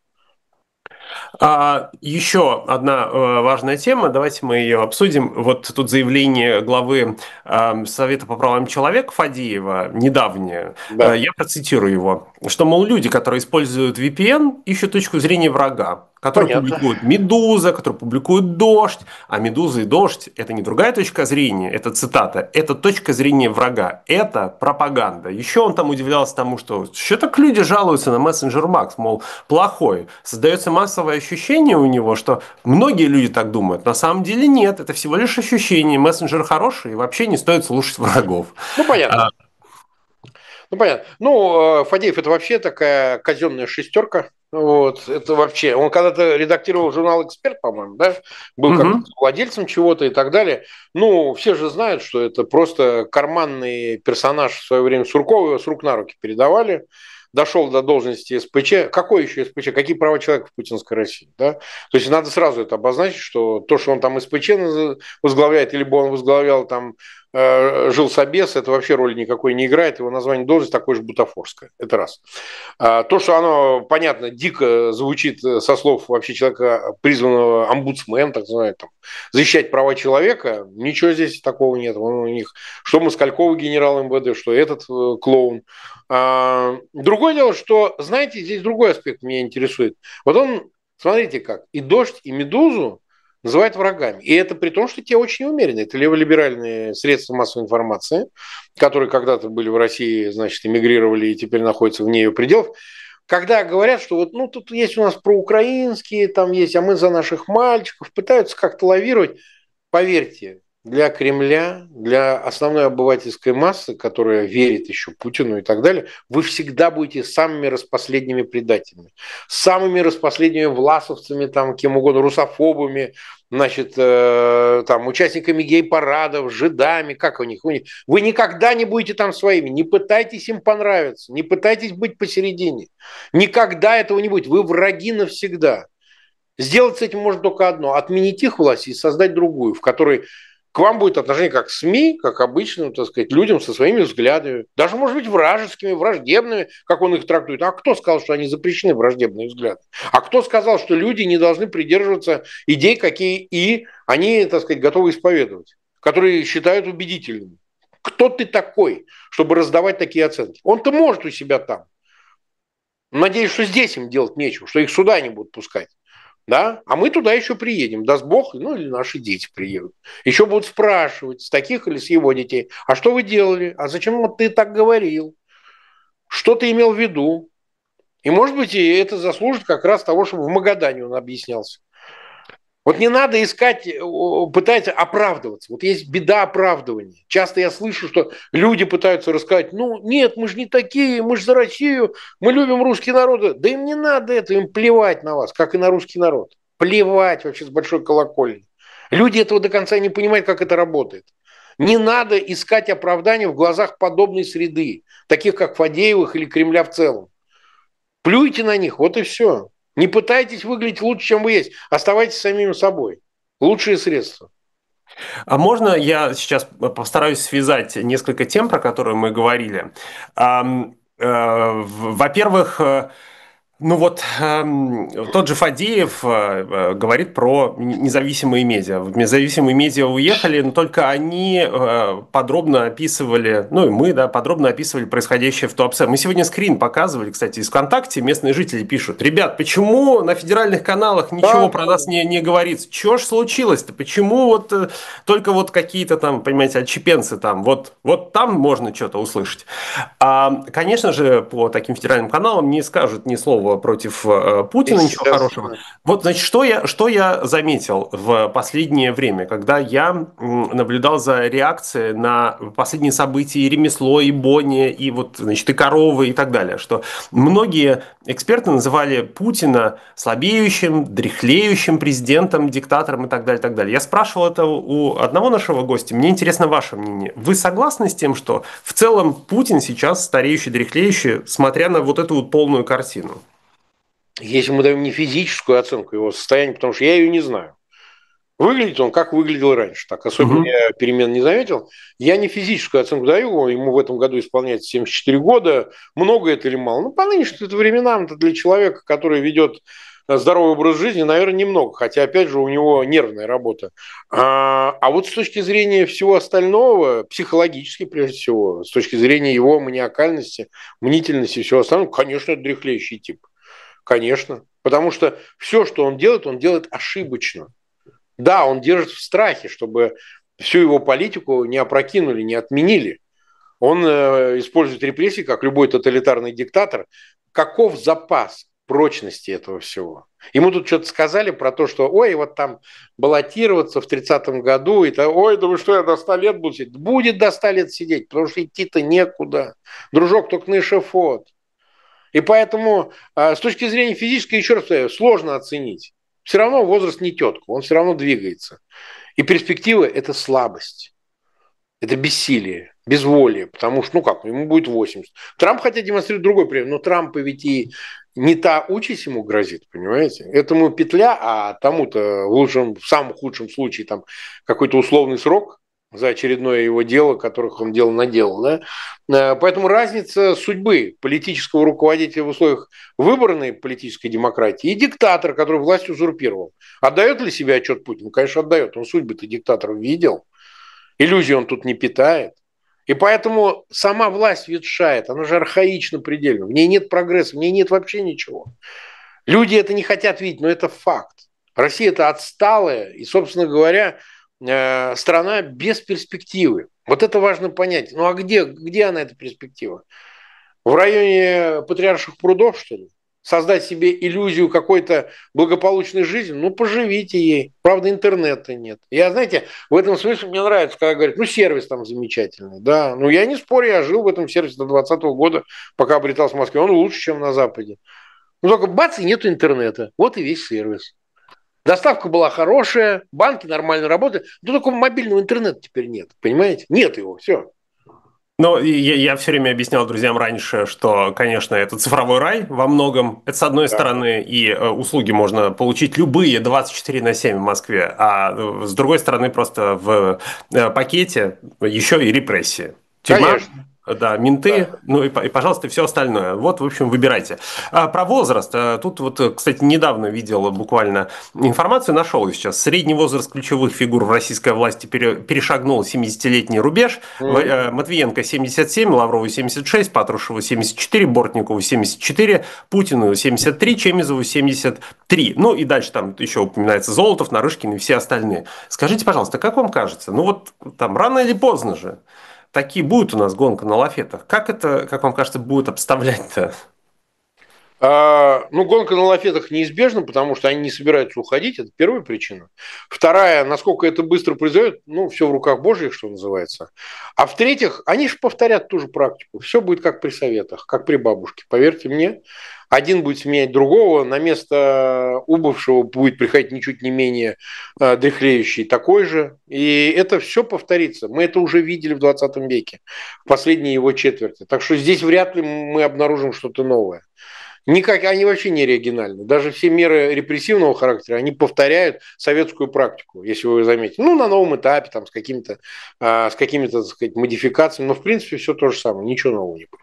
А, еще одна э, важная тема, давайте мы ее обсудим. Вот тут заявление главы э, Совета по правам человека Фадеева, недавнее, Да. э, я процитирую его, что, мол, люди, которые используют ви пи эн, ищут точку зрения врага, который Понятно. публикует «Медуза», который публикует «Дождь», а «Медуза» и «Дождь» – это не другая точка зрения, это цитата, это точка зрения врага, это пропаганда. Еще он там удивлялся тому, что что так люди жалуются на мессенджер Макс, мол, плохой. Создается массовое ощущение у него, что многие люди так думают. На самом деле нет, это всего лишь ощущение. Мессенджер хороший, и вообще не стоит слушать врагов. Ну, понятно. А... Ну, понятно. Ну, Фадеев – это вообще такая казенная шестерка. Вот, это вообще, он когда-то редактировал журнал «Эксперт», по-моему, да, был угу. как владельцем чего-то и так далее. Ну, все же знают, что это просто карманный персонаж в свое время Суркова, его с рук на руки передавали. Дошел до должности эс пэ че. Какой еще эс пэ че? Какие права человека в путинской России? Да? То есть надо сразу это обозначить, что то, что он там эс пэ че возглавляет, или бы он возглавлял там э, жилсобес, это вообще роли никакой не играет. Его название должности такое же бутафорское. Это раз. А, то, что оно, понятно, дико звучит со слов вообще человека, призванного омбудсменом, так называемый, там, защищать права человека, ничего здесь такого нет. Он у них, что Москалькова генерал эм вэ дэ, что этот э, клоун. А, другое дело, что, знаете, здесь другой аспект меня интересует. Вот он, смотрите как, и «Дождь», и «Медузу» называют врагами. И это при том, что те очень умеренные. Это леволиберальные средства массовой информации, которые когда-то были в России, значит, эмигрировали и теперь находятся вне ее пределов. Когда говорят, что вот, ну, тут есть у нас проукраинские, там есть, а мы за наших мальчиков, пытаются как-то лавировать, поверьте, для Кремля, для основной обывательской массы, которая верит еще Путину и так далее, вы всегда будете самыми распоследними предателями, самыми распоследними власовцами, там, кем угодно, русофобами, значит, э, там, участниками гей-парадов, жидами, как у них, у них. Вы никогда не будете там своими, не пытайтесь им понравиться, не пытайтесь быть посередине. Никогда этого не будет. Вы враги навсегда. Сделать с этим можно только одно – отменить их власть и создать другую, в которой к вам будет отношение как к СМИ, как обычным, так сказать, людям со своими взглядами. Даже, может быть, вражескими, враждебными, как он их трактует. А кто сказал, что они запрещены, враждебные взгляды? А кто сказал, что люди не должны придерживаться идей, какие и они, так сказать, готовы исповедовать, которые считают убедительными? Кто ты такой, чтобы раздавать такие оценки? Он-то может у себя там. Надеюсь, что здесь им делать нечего, что их сюда не будут пускать. Да? А мы туда еще приедем, даст Бог, ну или наши дети приедут. Еще будут спрашивать, с таких или с его детей, а что вы делали? А зачем вот ты так говорил? Что ты имел в виду? И может быть, и это заслужит как раз того, чтобы в Магадане он объяснялся. Вот не надо искать, пытаться оправдываться. Вот есть беда оправдывания. Часто я слышу, что люди пытаются рассказать, ну нет, мы же не такие, мы же за Россию, мы любим русский народ. Да им не надо это, им плевать на вас, как и на русский народ. Плевать вообще с большой колокольни. Люди этого до конца не понимают, как это работает. Не надо искать оправдания в глазах подобной среды, таких как Фадеевых или Кремля в целом. Плюйте на них, вот и все. Не пытайтесь выглядеть лучше, чем вы есть. Оставайтесь самим собой. Лучшие средства. А можно я сейчас постараюсь связать несколько тем, про которые мы говорили? Во-первых, ну вот тот же Фадеев говорит про независимые медиа. Независимые медиа уехали, но только они подробно описывали, ну и мы, да, подробно описывали происходящее в Туапсе. Мы сегодня скрин показывали, кстати, из ВКонтакте. Местные жители пишут: ребят, почему на федеральных каналах ничего да, про нас не, не говорится? Чего ж случилось-то? Почему вот только вот какие-то там, понимаете, отщепенцы там, вот, вот там можно что-то услышать? А, конечно же, по таким федеральным каналам не скажут ни слова против Путина, ничего хорошего. Вот, значит, что я, что я заметил в последнее время, когда я наблюдал за реакцией на последние события и ремесло, и Бони, и вот, значит, и коровы, и так далее, что многие эксперты называли Путина слабеющим, дряхлеющим президентом, диктатором и так далее, и так далее. Я спрашивал это у одного нашего гостя, мне интересно ваше мнение. Вы согласны с тем, что в целом Путин сейчас стареющий, дряхлеющий, смотря на вот эту вот полную картину? Если мы даем не физическую оценку его состояния, потому что я ее не знаю. Выглядит он, как выглядел раньше. Так, особенно угу. я перемен не заметил. Я не физическую оценку даю. Ему в этом году исполняется семьдесят четыре года. Много это или мало? Ну, по нынешним временам для человека, который ведет здоровый образ жизни, наверное, немного. Хотя, опять же, у него нервная работа. А, а вот с точки зрения всего остального, психологически, прежде всего, с точки зрения его маниакальности, мнительности и всего остального, конечно, это дряхлеющий тип. Конечно. Потому что все, что он делает, он делает ошибочно. Да, он держит в страхе, чтобы всю его политику не опрокинули, не отменили. Он э, использует репрессии, как любой тоталитарный диктатор. Каков запас прочности этого всего? Ему тут что-то сказали про то, что ой, вот там баллотироваться в тридцатом году, и то, ой, да вы что, я до ста лет буду сидеть? Будет до ста лет сидеть, потому что идти-то некуда. Дружок, только на эшафот. И поэтому с точки зрения физической, еще раз повторяю, сложно оценить. Все равно возраст не тетка, он все равно двигается. И перспективы – это слабость, это бессилие, безволие, потому что, ну как, ему будет восемьдесят. Трамп хотя демонстрирует другой пример, но Трампа ведь и не та участь ему грозит, понимаете? Этому петля, а тому-то в лучшем, в самом худшем случае там какой-то условный срок за очередное его дело, которых он дело наделал. Да? Поэтому разница судьбы политического руководителя в условиях выборной политической демократии и диктатора, который власть узурпировал. Отдает ли себе отчет Путин? Конечно, отдает. Он судьбы-то диктаторов видел. Иллюзий он тут не питает. И поэтому сама власть ветшает. Она же архаична предельно. В ней нет прогресса, в ней нет вообще ничего. Люди это не хотят видеть, но это факт. Россия – это отсталая и, собственно говоря, страна без перспективы. Вот это важно понять. Ну а где, где она, эта перспектива? В районе Патриарших прудов, что ли? Создать себе иллюзию какой-то благополучной жизни? Ну, поживите ей. Правда, интернета нет. Я, знаете, в этом смысле мне нравится, когда говорят, ну, сервис там замечательный. Да, ну, я не спорю, я жил в этом сервисе до двадцатого года, пока обретался в Москве. Он лучше, чем на Западе. Ну, только бац, и нету интернета. Вот и весь сервис. Доставка была хорошая, банки нормально работают. Но только мобильного интернета теперь нет. Понимаете? Нет его, все. Но я, я все время объяснял друзьям раньше, что, конечно, это цифровой рай во многом. Это с одной да. стороны, и э, услуги можно получить любые двадцать четыре на семь в Москве, а э, с другой стороны, просто в э, пакете еще и репрессии. Тюрьма, конечно. Да, менты, да. ну и, и, пожалуйста, все остальное. Вот, в общем, выбирайте. А, про возраст. Тут вот, кстати, недавно видел буквально информацию, нашел сейчас. Средний возраст ключевых фигур в российской власти перешагнул семидесятилетний рубеж. Mm-hmm. Матвиенко семьдесят семь, Лаврову семьдесят шесть, Патрушеву семьдесят четыре, Бортникову семьдесят четыре, Путину семьдесят три, Чемизову семьдесят три. Ну и дальше там еще упоминается Золотов, Нарышкин и все остальные. Скажите, пожалуйста, как вам кажется? Ну вот там рано или поздно же такие будет у нас гонка на лафетах. Как это, как вам кажется, будет обставлять-то? А, ну, гонка на лафетах неизбежна, потому что они не собираются уходить. Это первая причина. Вторая, насколько это быстро произойдет, ну, все в руках Божьих, что называется. А в-третьих, они же повторят ту же практику. Все будет как при советах, как при бабушке. Поверьте мне. Один будет сменять другого, на место убывшего будет приходить ничуть не менее э, дряхлеющий такой же. И это все повторится. Мы это уже видели в двадцатом веке, в последней его четверти. Так что здесь вряд ли мы обнаружим что-то новое. Никак, они вообще не оригинальны. Даже все меры репрессивного характера, они повторяют советскую практику, если вы заметите. Ну, на новом этапе, там, с какими-то, э, с какими-то, так сказать, модификациями. Но, в принципе, все то же самое. Ничего нового не будет.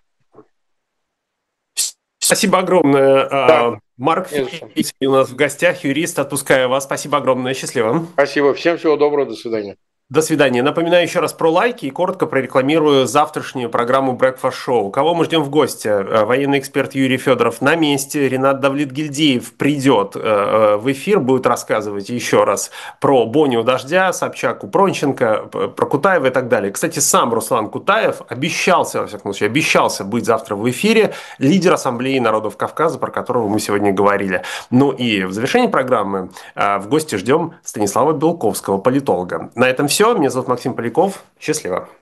Спасибо огромное. Да. Марк Филиппов у нас в гостях, юрист. Отпускаю вас. Спасибо огромное. Счастливо. Спасибо. Всем всего доброго. До свидания. До свидания. Напоминаю еще раз про лайки и коротко прорекламирую завтрашнюю программу Breakfast Show. Кого мы ждем в гости? Военный эксперт Юрий Федоров на месте. Ренат Давлет-Гильдеев придет в эфир, будет рассказывать еще раз про Боню Дождя, Собчак, Пронченко, про Кутаева и так далее. Кстати, сам Руслан Кутаев обещался, во всяком случае, обещался быть завтра в эфире, лидер Ассамблеи народов Кавказа, про которого мы сегодня говорили. Ну и в завершении программы в гости ждем Станислава Белковского, политолога. На этом все. Меня зовут Максим Поляков. Счастливо.